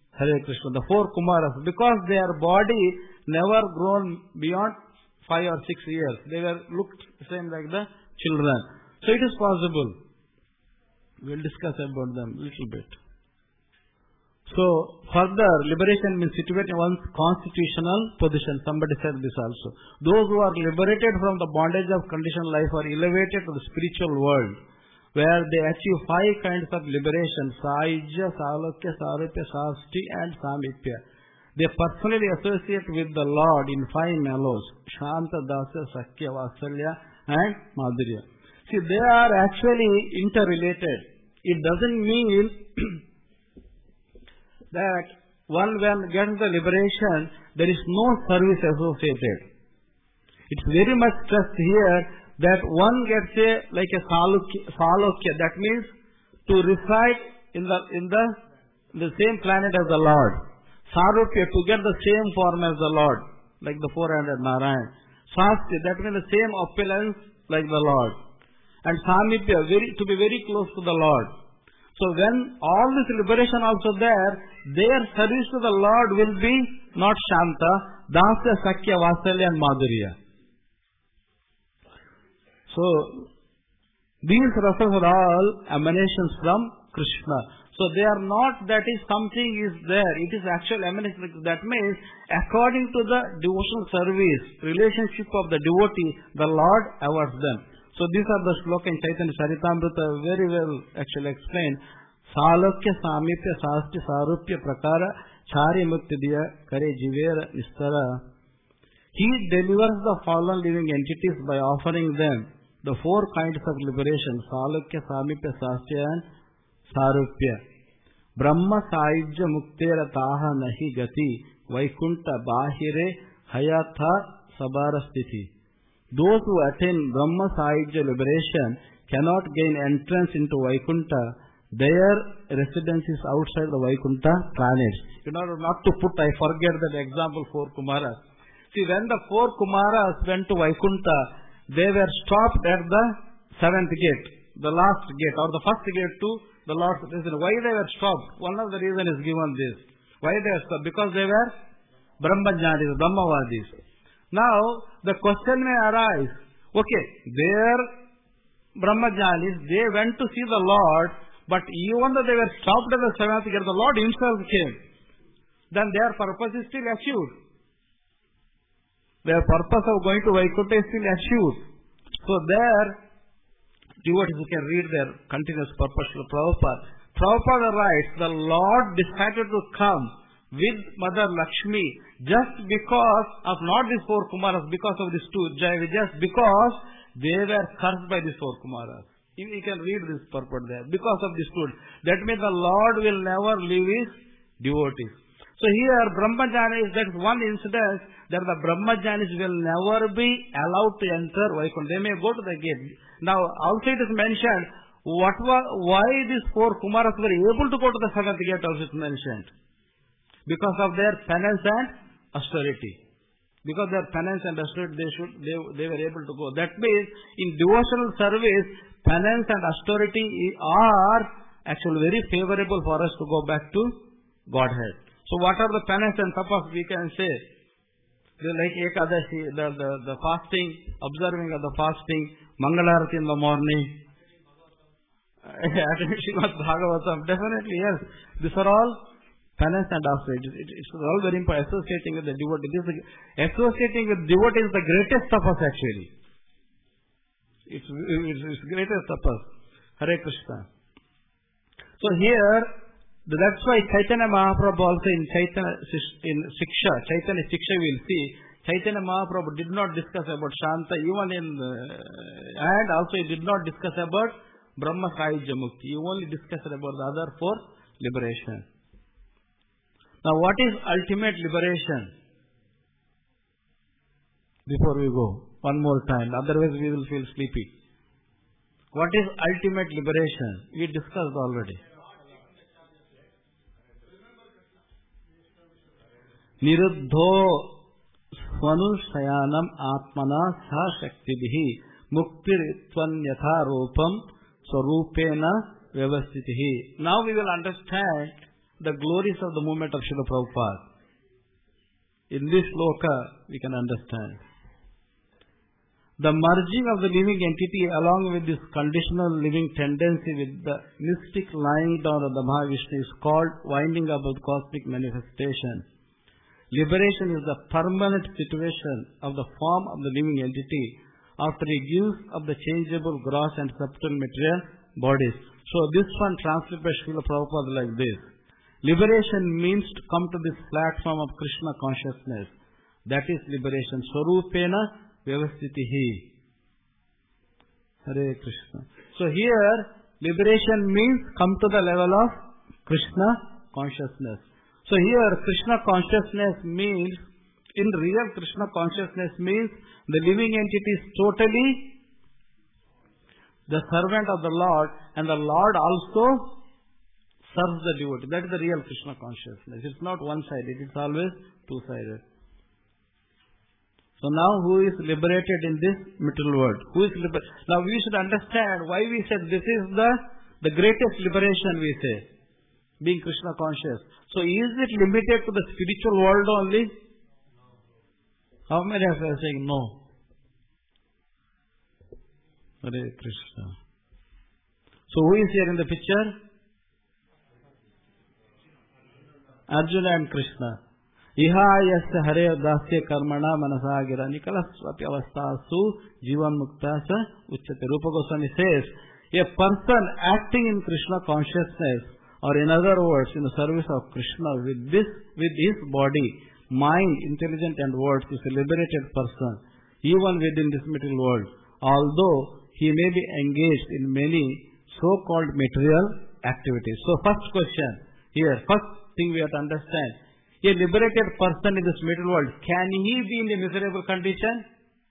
Hare Krishna. The four Kumaras, because their body never grown beyond five or six years. They were looked same like the children. So it is possible. We'll discuss about them a little bit. So further, liberation means situating one's constitutional position. Somebody said this also. Those who are liberated from the bondage of conditioned life are elevated to the spiritual world, where they achieve five kinds of liberation: Saijya, Salokya, Sarupya, Sasti and Samipya. They personally associate with the Lord in five mellows: Shanta, Dasya, Sakya, Vasalya and Madhurya. See, they are actually interrelated. It doesn't mean that one when gets the liberation, there is no service associated. It's very much stressed here that one gets a like a salokya, that means to reside in the in the in the same planet as the Lord. Sarupya, to get the same form as the Lord, like the four-handed Narayan. Sasti, that means the same opulence like the Lord. And Samipya, very to be very close to the Lord. So when all this liberation also there, their service to the Lord will be not Shanta, Dasya, Sakya, Vasalya and Madhurya. So these rasas are all emanations from Krishna. So they are not that is something is there. It is actual emanation. That means according to the devotional service, relationship of the devotee, the Lord awards them. So these are the shloka in Chaitanya Charitamrita, very well actually explained. Salokya, Samipya, Sasti, Sarupya, Prakara, Chari Muktidiya, Kare Jivera, Nistara. He delivers the fallen living entities by offering them the four kinds of liberation: Salokya, Samipya, Sasti and Sarupya. Brahma Saijya Muktera Taha Nahi Gati Vaikunta Bahire Hayatha Sabarastiti. Those who attain Brahma Saijya liberation cannot gain entrance into Vaikunta. Their residence is outside the Vaikunta planet. In order not to put, I forget that example, four Kumaras. See, when the four Kumaras went to Vaikunta, they were stopped at the seventh gate, the last gate, or the first gate to the Lord's residence. Why they were stopped? One of the reasons is given this. Why they were stopped? Because they were Brahmajnanis, Brahmavadis. Now, the question may arise, okay, their Brahmajnanis, they went to see the Lord, but even though they were stopped at the seventh gate, the Lord himself came. Then their purpose is still achieved. Their purpose of going to Vaikuntha is still achieved. So there, devotees, you can read their continuous purpose of Prabhupada. Prabhupada writes, the Lord decided to come with Mother Lakshmi just because of not these four Kumaras, because of these two, just because they were cursed by these four Kumaras. You can read this purport there. Because of these two. That means the Lord will never leave his devotees. So here Brahmajanis, that's one incident that the Brahmajanis will never be allowed to enter Vaikuntha. They may go to the gate. Now also it is mentioned what was, why these four Kumaras were able to go to the seventh gate also is mentioned. Because of their penance and austerity. Because their penance and austerity, they should they, they were able to go. That means in devotional service, penance and austerity are actually very favorable for us to go back to Godhead. So what are the penance and tapas we can say? They like Ekadashi, the, the, the fasting, observing of the fasting, Mangalarati in the morning, Srimad Bhagavatam, definitely yes. These are all penance and austerity. It, it's all very important. Associating with the devotee. This, associating with devotee is the greatest tapas actually. It's, it's, it's greatest tapas. Hare Krishna. So here, that's why Chaitanya Mahaprabhu also in Chaitanya in Siksha, Chaitanya Siksha we will see, Chaitanya Mahaprabhu did not discuss about Shanta, even in, uh, and also he did not discuss about Brahma Saijya Mukti. He only discussed about the other four liberation. Now what is ultimate liberation? Before we go, one more time, otherwise we will feel sleepy. What is ultimate liberation? We discussed already. Niruddho swanusayanam atmana sa shaktibhi muktiritvan yatha rupam swarupena vyavastitihi. Now we will understand the glories of the movement of Srila Prabhupada. In this sloka, we can understand. The merging of the living entity along with this conditional living tendency with the mystic lying down of the Mahavishnu is called winding up of the cosmic manifestation. Liberation is the permanent situation of the form of the living entity after it gives up the changeable gross and subtle material bodies. So this one translated by Srila Prabhupada like this. Liberation means to come to this platform of Krishna consciousness. That is liberation. Swarupena Vyavastitihi. Hare Krishna. So here, liberation means come to the level of Krishna consciousness. So here, Krishna consciousness means, in real Krishna consciousness means, the living entity is totally the servant of the Lord, and the Lord also serves the devotee. That is the real Krishna consciousness. It's not one-sided, it's always two-sided. So now who is liberated in this material world? Who is liber- Now we should understand why we said this is the, the greatest liberation, we say, being Krishna conscious. So is it limited to the spiritual world only? How many of you are saying no? Hare Krishna. So who is here in the picture? Arjuna and Krishna. Iha yasya hare dasya karmana manasa gira nikalaswati avastasu jivan muktasa uchyate. Rupa Goswami says, a person acting in Krishna consciousness, or in other words, in the service of Krishna with this, with his body, mind, intelligence and words, is a liberated person, even within this material world, although he may be engaged in many so-called material activities. So first question here, first thing we have to understand, a liberated person in this material world, can he be in a miserable condition?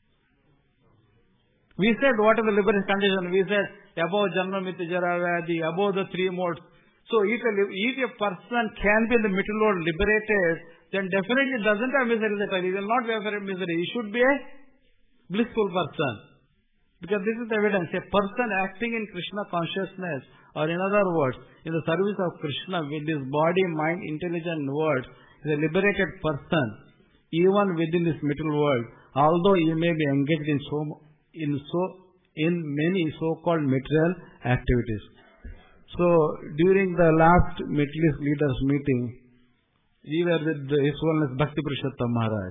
We said, what is the liberated condition? We said, above Janma Mrityu Jara Vyadhi, above the three modes. So if a, if a person can be in the material world liberated, then definitely doesn't have misery at all. He will not be afraid of misery. He should be a blissful person. Because this is the evidence. A person acting in Krishna consciousness, or in other words, in the service of Krishna with his body, mind, intelligence and words, is a liberated person, even within this material world, although he may be engaged in so in so in many so-called material activities. So during the last Metlis leaders meeting, we were with His Holiness Bhakti Purushottam Maharaj.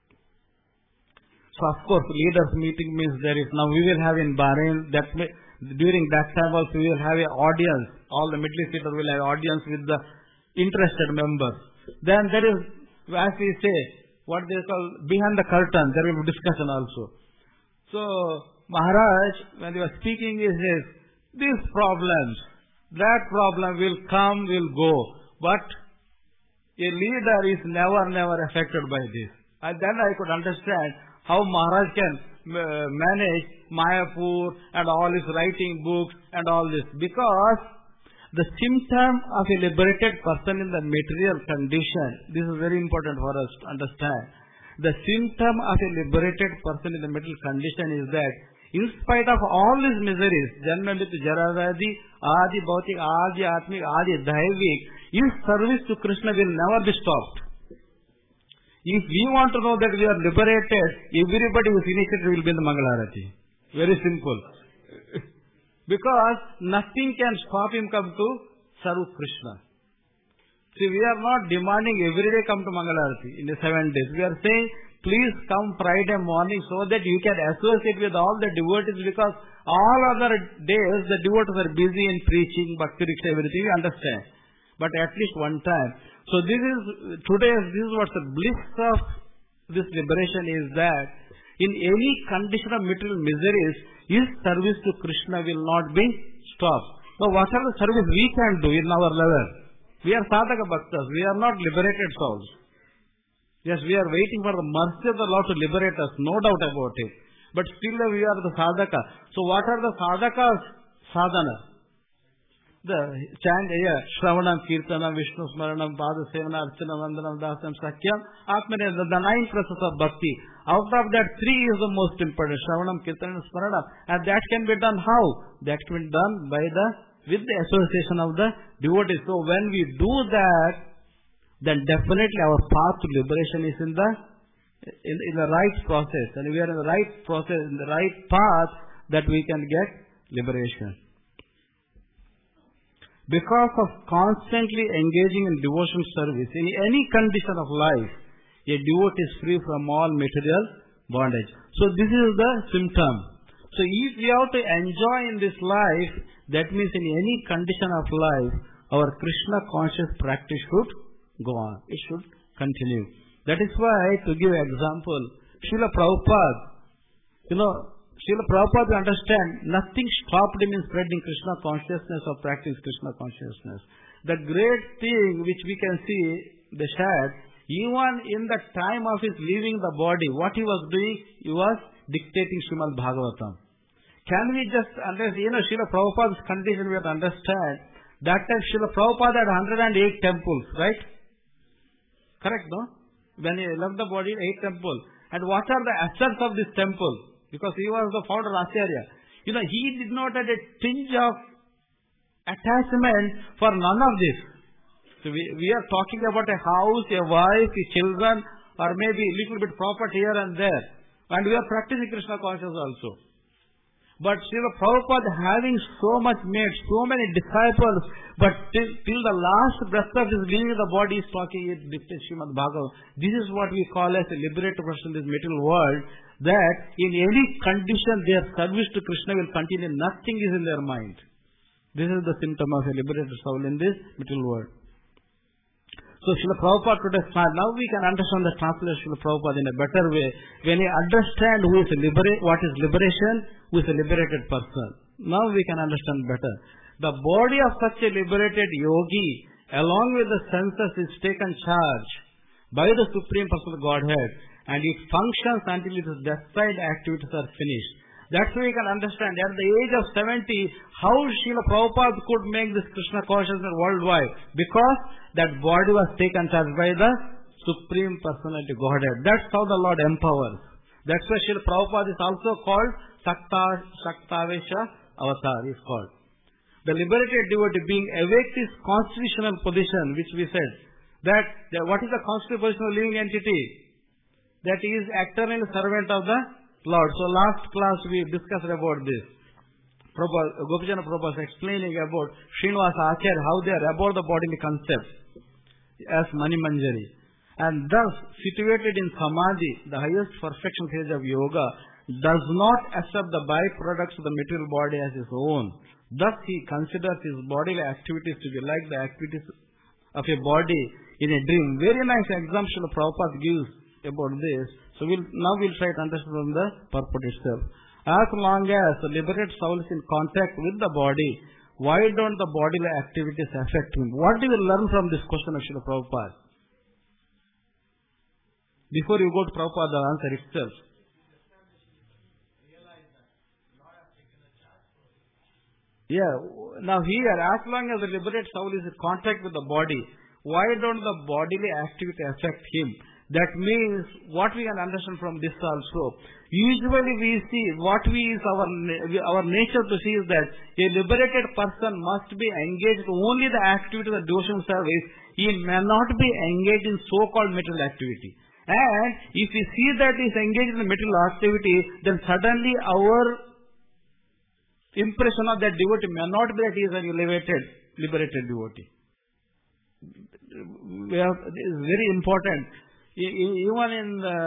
So of course, leaders meeting means there is now we will have in Bahrain that may, during that time also we will have an audience. All the Metlis leaders will have audience with the interested members. Then there is, as we say, what they call behind the curtain, there will be discussion also. So Maharaj, when he was speaking, he says, these problems, that problem will come, will go, but a leader is never, never affected by this. And then I could understand how Maharaj can uh, manage Mayapur and all his writing books and all this, because the symptom of a liberated person in the material condition, this is very important for us to understand. The symptom of a liberated person in the material condition is that in spite of all these miseries, Janma Mrityu Jara Vyadhi, Adi Bhautik, Adi Atmik, Adi Daivik, his service to Krishna will never be stopped. If we want to know that we are liberated, everybody who is initiated will be in the Mangalarati. Very simple. Because nothing can stop him come to serve Krishna. See, we are not demanding every day come to Mangalarati in the seven days. We are saying, please come Friday morning so that you can associate with all the devotees, because all other days the devotees are busy in preaching, bhakti riksha, everything, we understand. But at least one time. So this is, today, this is what the bliss of this liberation is, that in any condition of material miseries, his service to Krishna will not be stopped. So what are the service we can do in our level? We are sadhaka bhaktas. We are not liberated souls. Yes, we are waiting for the mercy of the Lord to liberate us, no doubt about it. But still we are the sadhaka. So what are the sadhakas? Sadhana. The chant, yeah, Shravanam, Kirtanam, Vishnu Smaranam, Pada Sevana, Archana, Vandanam, Dasam, Sakyam, Atmane, the, the nine process of bhakti. Out of that, three is the most important. Shravanam, Kirtanam, Smaranam. And that can be done how? That can be done by the with the association of the devotees. So when we do that, then definitely our path to liberation is in the in, in the right process, and we are in the right process, in the right path, that we can get liberation. Because of constantly engaging in devotion service in any condition of life, a devotee is free from all material bondage. So this is the symptom. So if we have to enjoy in this life, that means in any condition of life, our Krishna conscious practice should go on. It should continue. That is why, to give an example, Srila Prabhupada, you know, Srila Prabhupada, we understand, nothing stopped him in spreading Krishna consciousness or practicing Krishna consciousness. The great thing which we can see, the shared, even in the time of his leaving the body, what he was doing, he was dictating Srimad Bhagavatam. Can we just understand, you know, Srila Prabhupada's condition, we have to understand, that time Srila Prabhupada had one hundred eight temples, right? Correct, no? When he left the body, eight temples. And what are the assets of this temple? Because he was the founder of Acharya. You know, he did not have a tinge of attachment for none of this. So we, we are talking about a house, a wife, a children, or maybe a little bit property here and there. And we are practicing Krishna consciousness also. But Srila Prabhupada having so much made, so many disciples, but till, till the last breath of his leaving the body is talking, it dictates Srimad Bhagavatam. This is what we call as a liberated person in this material world, that in any condition their service to Krishna will continue, nothing is in their mind. This is the symptom of a liberated soul in this material world. So Srila Prabhupada today, now we can understand the translation of Prabhupada in a better way. When we understand who is a libera- what is liberation, who is a liberated person. Now we can understand better. The body of such a liberated yogi, along with the senses, is taken charge by the Supreme Personal Godhead, and it functions until its death-side activities are finished. That's why we can understand at the age of seventy how Srila Prabhupada could make this Krishna consciousness worldwide, because that body was taken charge by the Supreme Personality Godhead. That's how the Lord empowers. That's why Srila Prabhupada is also called Sakta, Saktavesha Avatar is called. The liberated devotee being awake to his constitutional position, which we said, that, that what is the constitutional position of living entity? That he is eternal servant of the Lord. So last class we discussed about this. Prabhupada, Gopijana Prabhupada is explaining about Srinivasa Acharya, how they are about the bodily concept as Mani Manjari. And thus, situated in Samadhi, the highest perfection phase of yoga, does not accept the byproducts of the material body as his own. Thus, he considers his bodily activities to be like the activities of a body in a dream. Very nice example Prabhupada gives about this. So we'll, now we'll try to understand from the purport itself. As long as the liberated soul is in contact with the body, why don't the bodily activities affect him? What do we learn from this question of Srila Prabhupada? Before you go to Prabhupada, the answer itself. Yeah, now here, as long as the liberated soul is in contact with the body, why don't the bodily activity affect him? That means, what we can understand from this also, usually we see, what we is our, our nature to see is that a liberated person must be engaged only the activity of the devotion service. He may not be engaged in so-called material activity. And if we see that he is engaged in material activity, then suddenly our impression of that devotee may not be that he is a liberated, liberated devotee. We have, it is very important. Even in the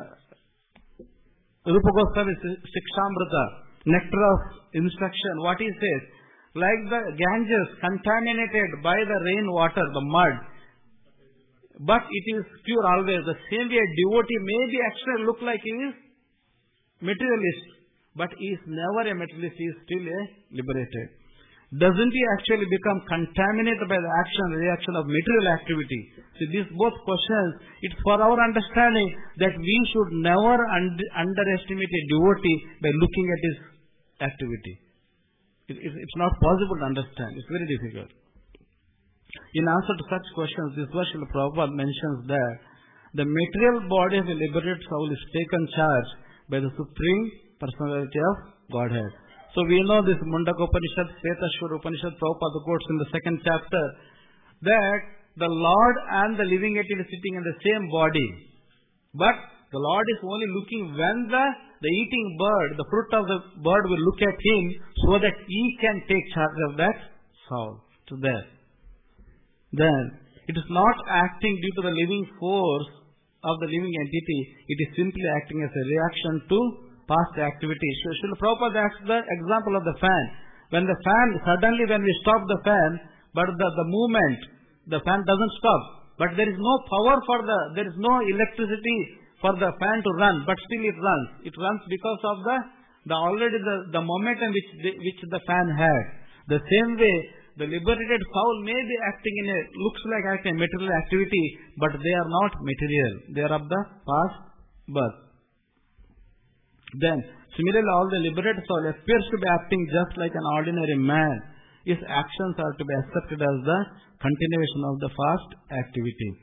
Rupa Goswami Shikshamrita, nectar of instruction, what he says, like the Ganges contaminated by the rainwater, the mud, but it is pure always. The same way a devotee may be actually look like he is materialist, but he is never a materialist, he is still a liberated. Doesn't he actually become contaminated by the action and reaction of material activity? So these both questions, it's for our understanding that we should never und underestimate a devotee by looking at his activity. It, it, it's not possible to understand. It's very difficult. In answer to such questions, this verse Srila Prabhupada mentions that the material body of a liberated soul is taken charge by the Supreme Personality of Godhead. So we know this Mundaka Upanishad, Svetashwara Upanishad, Prabhupada quotes in the second chapter, that the Lord and the living entity is sitting in the same body. But the Lord is only looking when the, the eating bird, the fruit of the bird will look at him so that he can take charge of that soul. To there. Then, it is not acting due to the living force of the living entity. It is simply acting as a reaction to past activity. So, Srila Prabhupada asks the example of the fan. When the fan, suddenly when we stop the fan, but the, the movement, the fan doesn't stop. But there is no power for the, there is no electricity for the fan to run, but still it runs. It runs because of the, the already the, the momentum which the, which the fan had. The same way, the liberated soul may be acting in a, looks like acting material activity, but they are not material. They are of the past birth. Then, similarly, all the liberated soul appears to be acting just like an ordinary man. His actions are to be accepted as the continuation of the past activity.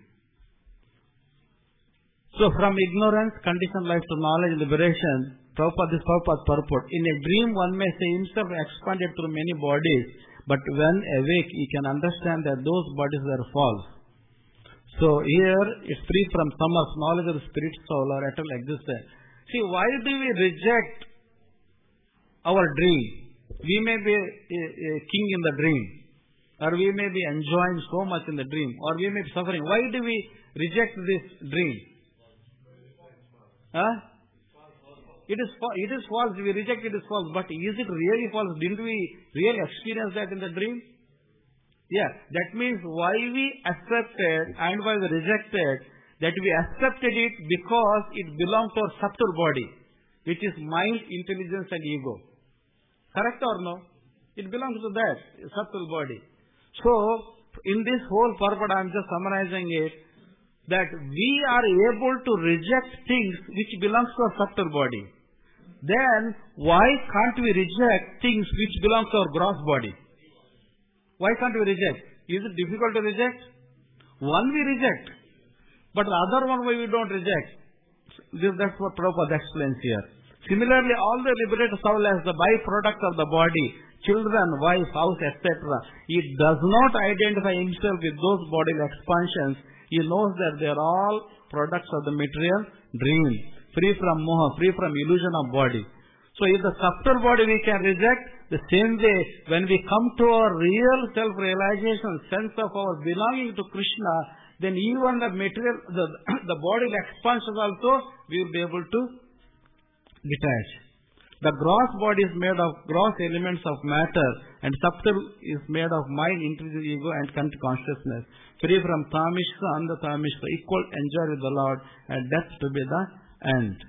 So, from ignorance, conditioned life to knowledge, liberation, Prabhupada, this Prabhupada's purport. In a dream, one may say himself expanded through many bodies, but when awake, he can understand that those bodies are false. So, here, it's free from tamas, knowledge of the spirit, soul, or eternal existence. See, why do we reject our dream? We may be a, a king in the dream, or we may be enjoying so much in the dream, or we may be suffering. Why do we reject this dream? Huh? It is, it is false. We reject it as false. But is it really false? Didn't we really experience that in the dream? Yeah. That means why we accepted and why we rejected, that we accepted it because it belongs to our subtle body, which is mind, intelligence and ego. Correct or no? It belongs to that, subtle body. So, in this whole purport, I am just summarizing it, that we are able to reject things which belongs to our subtle body. Then, why can't we reject things which belong to our gross body? Why can't we reject? Is it difficult to reject? One we reject, but the other one we don't reject. This, that's what Prabhupada explains here. Similarly, all the liberated soul as the byproduct of the body, children, wife, house, et cetera. He does not identify himself with those bodily expansions. He knows that they are all products of the material dream, free from moha, free from illusion of body. So if the subtle body we can reject, the same way when we come to our real self-realization, sense of our belonging to Krishna, then even the material, the, the bodily expansions also, we will be able to detach. The gross body is made of gross elements of matter, and subtle is made of mind, intelligence, ego, and consciousness. Free from tamishka and the tamishka, equal enjoy with the Lord, and death to be the end.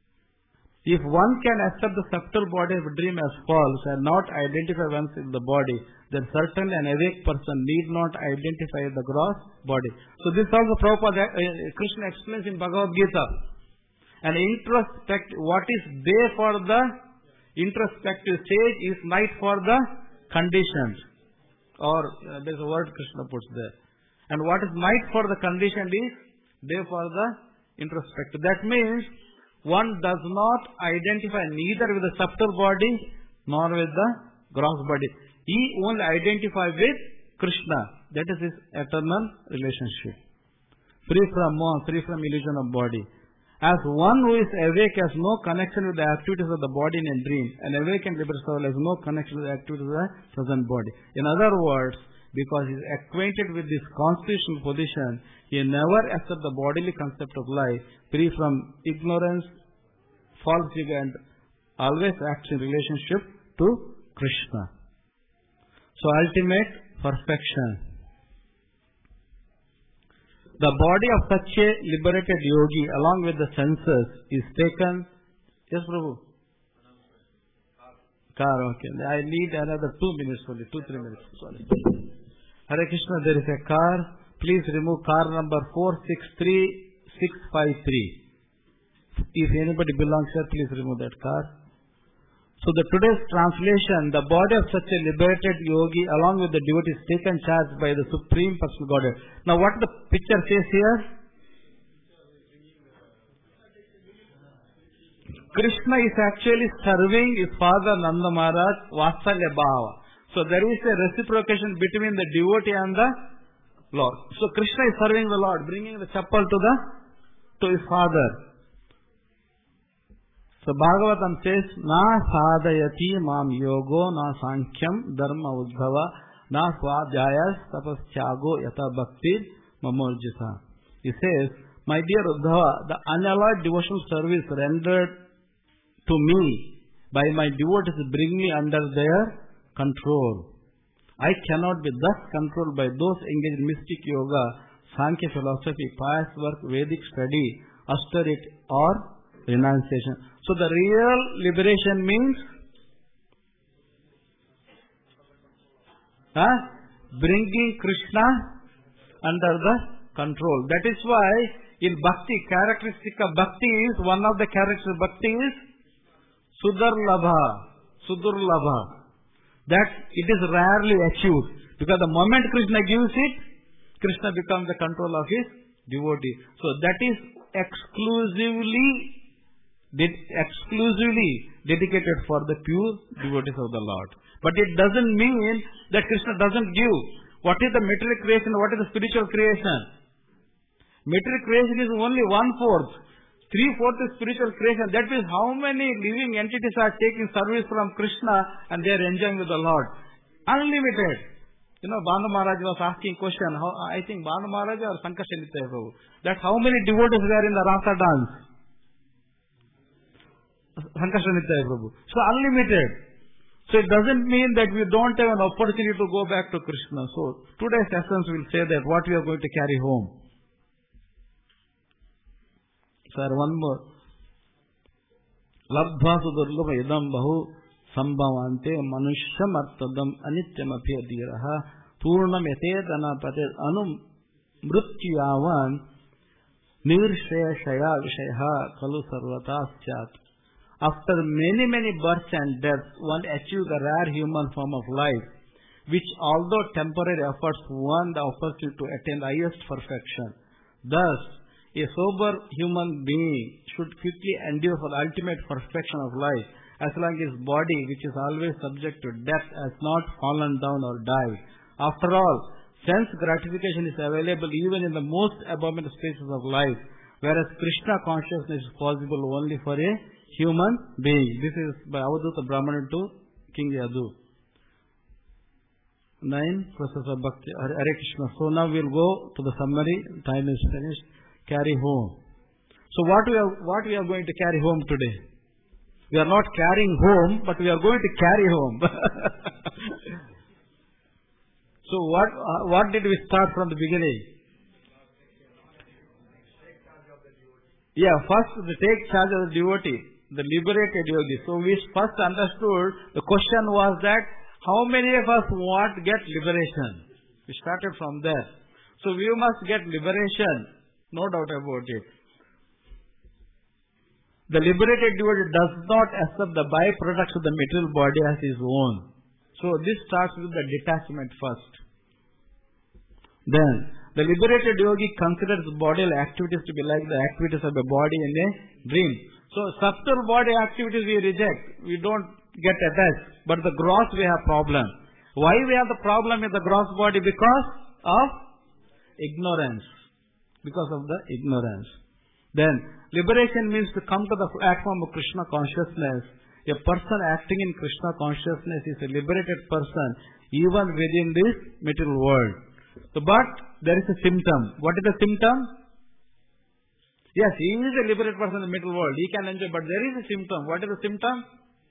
If one can accept the subtle body of a dream as false and not identify oneself with the body, then certainly an awake person need not identify the gross body. So this also Prabhupada, uh, Krishna explains in Bhagavad Gita. And introspect, what is day for the introspective stage is night for the conditioned. Or uh, there is a word Krishna puts there. And what is night for the conditioned is day for the introspective. That means one does not identify neither with the subtle body nor with the gross body. He only identifies with Krishna. That is his eternal relationship. Free from moha, free from illusion of body. As one who is awake has no connection with the activities of the body in a dream, an awake and liberated soul has no connection with the activities of the present body. In other words, because he is acquainted with this constitutional position, he never accepts the bodily concept of life, free from ignorance, false ego, and always acts in relationship to Krishna. So ultimate perfection. The body of such a liberated yogi along with the senses is taken. Yes, Prabhu? Car, okay. I need another two minutes only, two, three minutes. Sorry. Hare Krishna, there is a car. Please remove car number four six three six five three. If anybody belongs here, please remove that car. So the today's translation, the body of such a liberated yogi along with the devotee is taken charge by the Supreme Personal Godhead. Now what the picture says here? Krishna is actually serving his father Nanda Maharaj Vatsalya Bhava. So there is a reciprocation between the devotee and the Lord. So Krishna is serving the Lord, bringing the chappal to the to his father. So Bhagavatam says, Na sadayati mam yogo na sankyam dharma uddhava na swadhyayas tapaschyago yata bhakti mamorjita. He says, my dear Uddhava, the unalloyed devotional service rendered to me by my devotees bring me under their control. I cannot be thus controlled by those engaged in mystic yoga, Sankhya philosophy, pious work, Vedic study, austerity or renunciation. So the real liberation means huh, bringing Krishna under the control. That is why in bhakti, characteristic of bhakti is, one of the characteristics of bhakti is Sudurlabha. Sudurlabha. That it is rarely achieved. Because the moment Krishna gives it, Krishna becomes the control of his devotee. So that is exclusively, ded- exclusively dedicated for the pure devotees of the Lord. But it doesn't mean that Krishna doesn't give. What is the material creation? What is the spiritual creation? Material creation is only one-fourth. Three-fourths is spiritual creation. That means how many living entities are taking service from Krishna and they are enjoying with the Lord. Unlimited. You know, Bhanu Maharaj was asking question. How, I think Bhanu Maharaj or Sankasha Nitya Prabhu. That how many devotees were in the Rasa dance? Sankasha Nitya Prabhu. So unlimited. So it doesn't mean that we don't have an opportunity to go back to Krishna. So today's essence will say that what we are going to carry home. Sir, one more. Labdha sudurlabha idam bahu sambhavante manushya martadam anityam apyadiraha purnam yatedana pated anum mrityavan nirshaya vishaya kalu sarvataschat. After many, many births and deaths, one achieves a rare human form of life, which although temporary efforts won the opportunity to attain the highest perfection. Thus, a sober human being should quickly endure for the ultimate perfection of life, as long as his body, which is always subject to death, has not fallen down or died. After all, sense gratification is available even in the most abominable spaces of life, whereas Krishna consciousness is possible only for a human being. This is by Avadhuta Brahmanan to King Yadu. Nine, process of Bhakti. Hare Krishna. So now we will go to the summary. Time is finished. Carry home. So what we are what we are going to carry home today? We are not carrying home, but we are going to carry home. So what uh, what did we start from the beginning? Yeah, first to take charge of the devotee, the liberated yogi. So we first understood the question was that how many of us want to get liberation? We started from there. So we must get liberation. No doubt about it. The liberated devotee does not accept the byproducts of the material body as his own. So this starts with the detachment first. Then, the liberated yogi considers bodily activities to be like the activities of a body in a dream. So subtle body activities we reject. We don't get attached. But the gross we have problem. Why we have the problem with the gross body? Because of ignorance. Because of the ignorance. Then, liberation means to come to the platform of Krishna consciousness. A person acting in Krishna consciousness is a liberated person even within this material world. So, but there is a symptom. What is the symptom? Yes, he is a liberated person in the material world. He can enjoy, but there is a symptom. What is the symptom?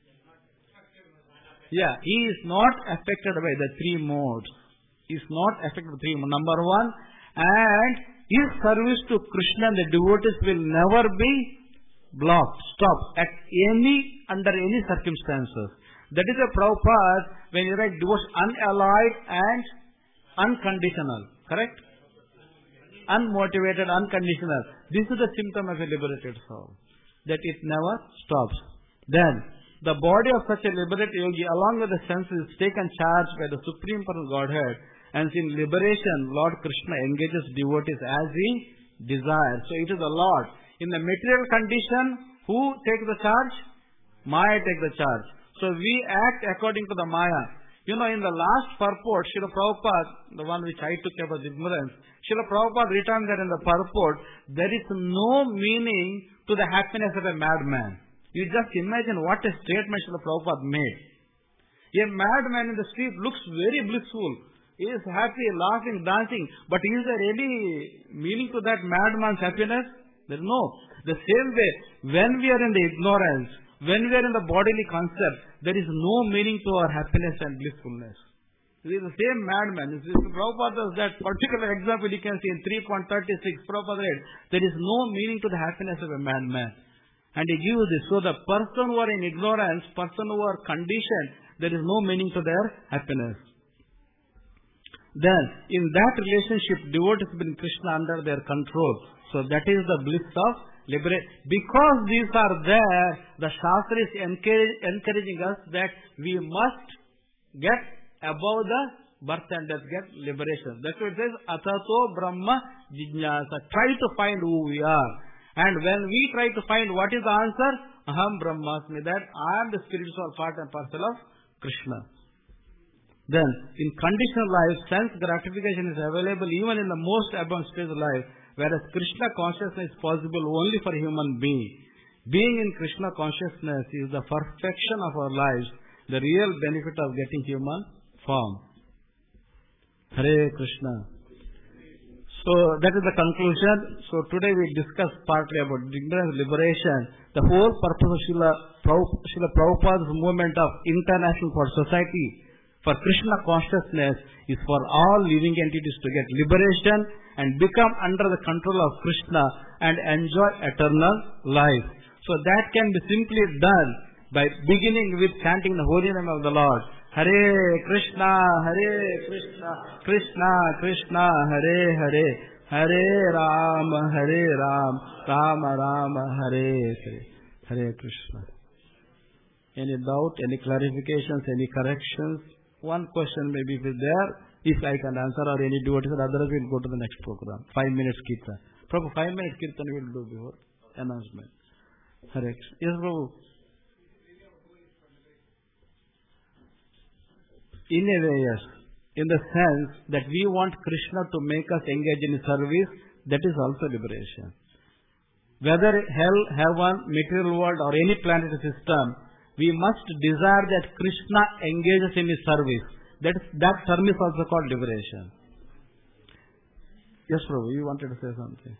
Yeah, he is not affected by the three modes. He is not affected by three modes. Number one, and his service to Krishna and the devotees will never be blocked, stopped at any, under any circumstances. That is a Prabhupada when you write devotion unalloyed and unconditional. Correct? Unmotivated, unconditional. This is the symptom of a liberated soul. That it never stops. Then, the body of such a liberated yogi along with the senses is taken charge by the Supreme Personal Godhead. And in liberation, Lord Krishna engages devotees as he desires. So it is the Lord. In the material condition, Who takes the charge? Maya takes the charge. So we act according to the Maya. You know, in the last purport, Srila Prabhupada, the one which I took about ignorance, Srila Prabhupada written that in the purport, there is no meaning to the happiness of a madman. You just imagine what a statement Srila Prabhupada made. A madman in the street looks very blissful. He is happy, laughing, dancing. But is there any meaning to that madman's happiness? There is no. The same way, when we are in the ignorance, when we are in the bodily concept, there is no meaning to our happiness and blissfulness. It is the same madman. If Prabhupada does that particular example, you can see in three point three six, Prabhupada read, there is no meaning to the happiness of a madman. And he gives this. So the person who are in ignorance, person who are conditioned, there is no meaning to their happiness. Then, in that relationship, devotees bring Krishna under their control. So that is the bliss of liberation. Because these are there, the Shastra is encourage, encouraging us that we must get above the birth and death, get liberation. That's what it says, Atato Brahma Jijnasa. Try to find who we are. And when we try to find what is the answer, Aham Brahmasmi, that I am the spiritual part and parcel of Krishna. Then, in conditional life, sense gratification is available even in the most abundant stage of life, whereas Krishna consciousness is possible only for human being. Being in Krishna consciousness is the perfection of our lives, the real benefit of getting human form. Hare Krishna. So that is the conclusion. So today we discussed partly about ignorance liberation. The whole purpose of Srila Prabhupada's movement of International for Society for Krishna consciousness is for all living entities to get liberation and become under the control of Krishna and enjoy eternal life. So that can be simply done by beginning with chanting the holy name of the Lord. Hare Krishna, Hare Krishna, Krishna Krishna, Hare Hare, Hare Rama, Hare Rama, Rama Rama, Hare Hare, Hare Krishna. Any doubt, any clarifications, any corrections? One question maybe if there, if I can answer or any devotees, otherwise we'll go to the next program. Five minutes kirtan. Prabhu, five minutes kirtan we'll do before announcement. Hare Krishna. Yes, Prabhu. In a way, yes. In the sense that we want Krishna to make us engage in service, that is also liberation. Whether hell, heaven, material world or any planetary system, we must desire that Krishna engages in his service. That, is, that term is also called liberation. Yes, Prabhu, you wanted to say something.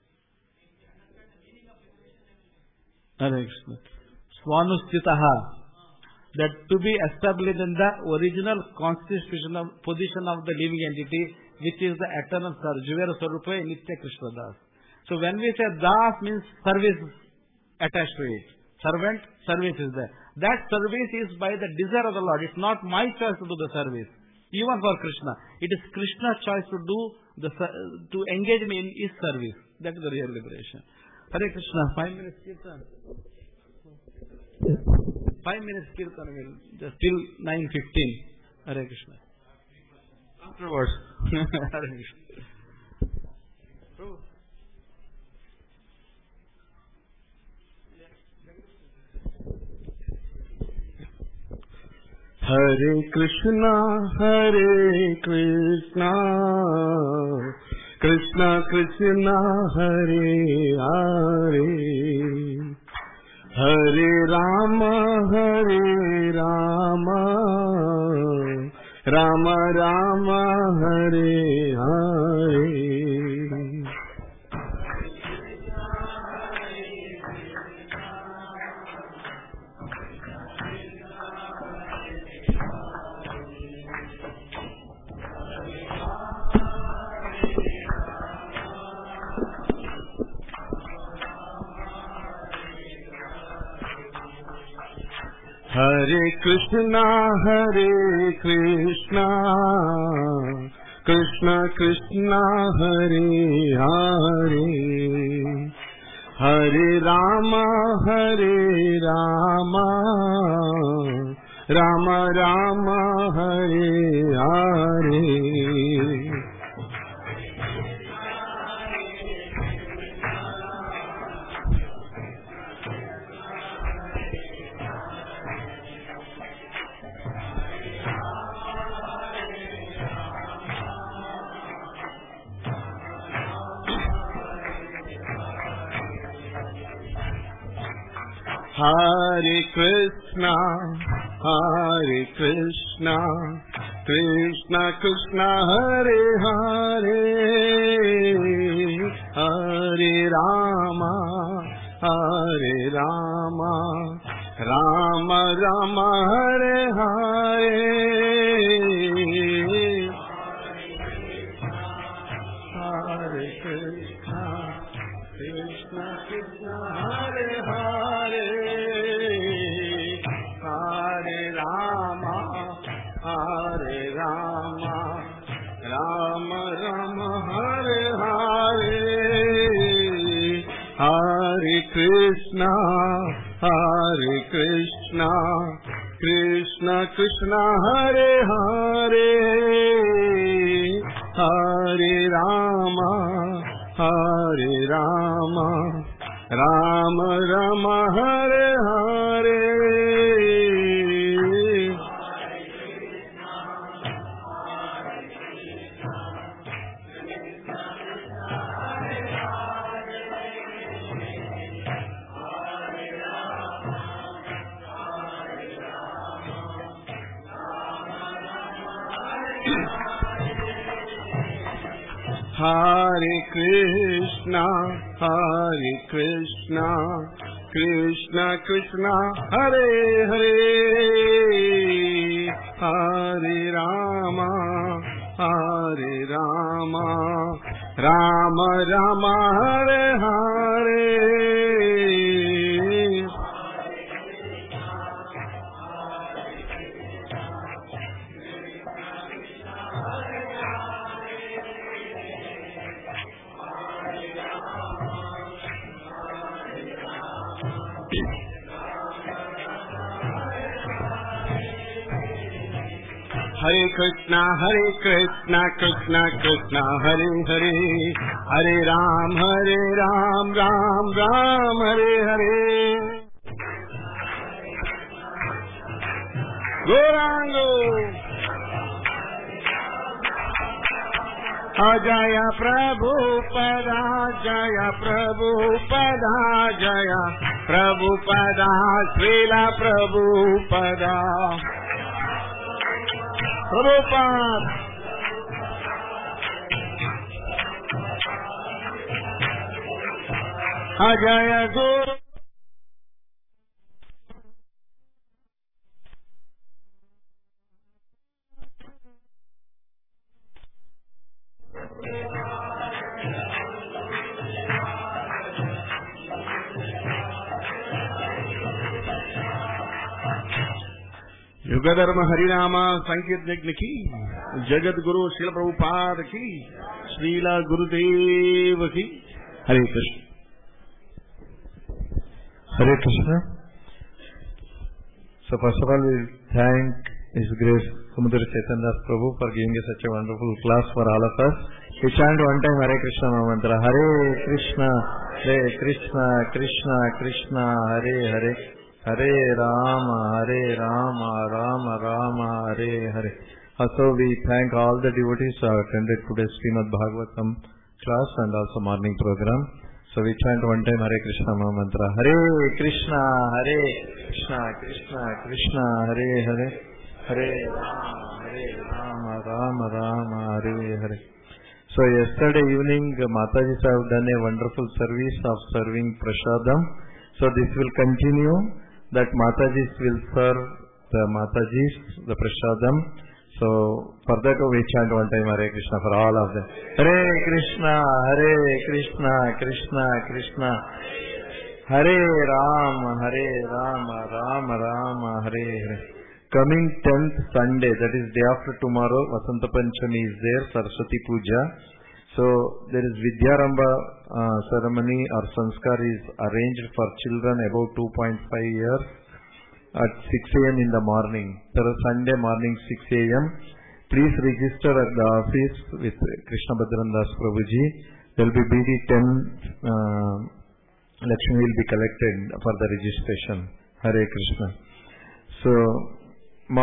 Hare Krishna. Swanustitaha. That to be established in the original constitutional position of the living entity, which is the eternal Sarjivera Sarupa Nitya Krishna Das. So when we say Das means service attached to it. Servant, service is there. That service is by the desire of the Lord. It's not my choice to do the service. Even for Krishna. It is Krishna's choice to do the to engage me in his service. That is the real liberation. Hare Krishna. Five minutes kirtan. Five minutes kirtan will just till nine fifteen. Hare Krishna. Afterwards. Hare Krishna. Hare Krishna, Hare Krishna, Krishna Krishna, Hare Hare, Hare Rama, Hare Rama, Rama Rama, Hare Hare. Hare Krishna, Hare Krishna, Krishna Krishna, Hare Hare, Hare Rama, Hare Rama, Rama Rama, Hare Hare. Hare Krishna, Hare Krishna, Krishna Krishna, Hare Hare, Hare Rama, Hare Rama, Rama Rama, Hare Hare. Hare Krishna, Krishna Krishna, Hare Hare, Hare Rama, Hare Rama, Rama Rama, Hare Hare. Hare Krishna, Hare Krishna, Krishna Krishna, Hare Hare, Hare Rama, Hare Rama, Rama Rama, Hare Hare. Hare Krishna, Hare Krishna, Krishna Krishna, Hare Hare, Hare Rama, Hare Rama, Rama Rama, Hare Hare. Hare Krishna, Hare Krishna, Krishna Krishna, Hare Hare, Hare Ram, Hare Ram, Ram Ram, Hare Hare. Gaurango. Jaya Prabhupada, Jaya Prabhupada, Jaya Prabhupada, Srila Prabhupada. Prabhupada. Jaya Guru. युगधर्म हरिनामा संकीर्तन की जगत गुरु श्रील प्रभुपाद की श्रीला गुरुदेव की हरे Krishna. Hare Krishna. So first of all we thank His Grace Samudra Chaitanya Das Prabhu for giving us such a wonderful class for all of us. We chant one time Hare Krishna mantra. Hare Krishna, Hare Krishna, Krishna Krishna, Hare Hare, Hare Rama, Hare Rama, Rama Rama, Hare Hare. Also we thank all the devotees who have attended today's Srimad Bhagavatam class and also morning program. So we chant one time Hare Krishna mantra. Hare Krishna, Hare Krishna, Krishna Krishna, Hare Hare, Hare Rama, Hare Rama, Rama Rama, Hare Hare. So yesterday evening Mataji have done a wonderful service of serving prasadam. So this will continue. That Matajis will serve the Matajis, the prasadam. So for that we chant one time Hare Krishna for all of them. Hare Krishna, Hare Krishna, Krishna Krishna, Hare Rama, Hare Rama, Rama Rama, Hare Hare. Coming tenth Sunday, that is day after tomorrow, Vasanta Panchami is there, Saraswati Puja. So there is Vidyarambha uh, ceremony or sanskar is arranged for children above two point five years at six a m in the morning. So Sunday morning six a m Please register at the office with Krishna Bhadran Das Prabhuji. There will be B D ten uh, Lakshmi will be collected for the registration. Hare Krishna. So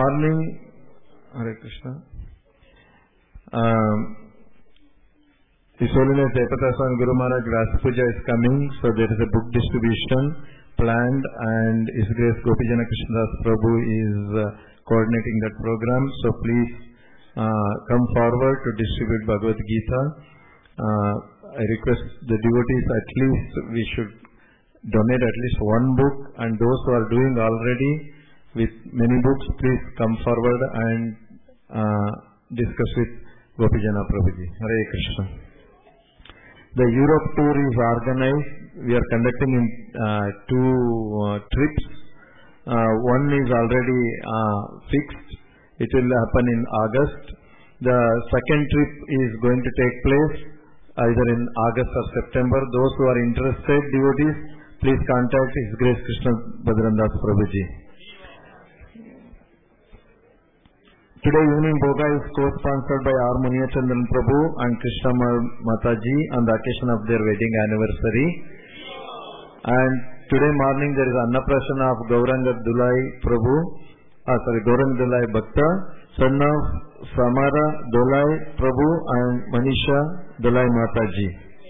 morning, Hare Krishna. Um, His Holiness Jayapataka Swami Guru Maharaj Vyasa Puja is coming, so there is a book distribution planned, and His Grace Gopijana Krishnadas Prabhu is uh, coordinating that program. So please uh, come forward to distribute Bhagavad Gita. Uh, I request the devotees, at least we should donate at least one book, and those who are doing already with many books, please come forward and uh, discuss with Gopijana Prabhuji. Hare Krishna. The Europe tour is organized. We are conducting in uh, two uh, trips. Uh, one is already uh, fixed. It will happen in August. The second trip is going to take place either in August or September. Those who are interested, devotees, please contact His Grace Krishna Bhadrandas Prabhuji. Today evening Bhoga is co-sponsored by R. Muniyachandran Prabhu and Krishna Mataji on the occasion of their wedding anniversary. And today morning there is Annaprasana of Gauranga Dulai Prabhu, ah, sorry, Gauranga Dulai Bhakta, son of Samara Dulai Prabhu and Manisha Dulai Mataji.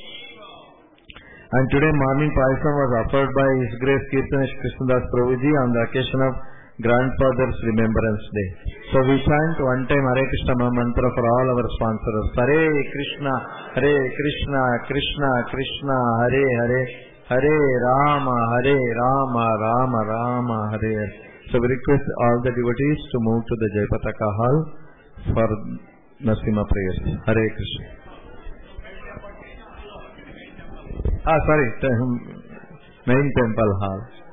And today morning Payasam was offered by His Grace Kirtanesh Krishnadas Prabhuji on the occasion of Grandfather's Remembrance Day. So we chant one time Hare Krishna mantra for all our sponsors. Hare Krishna, Hare Krishna, Krishna Krishna, Hare Hare, Hare Rama, Hare Rama, Rama Rama, Hare. So we request all the devotees to move to the Jayapataka Hall for Nasima prayers. Hare Krishna. Ah, sorry, main temple hall.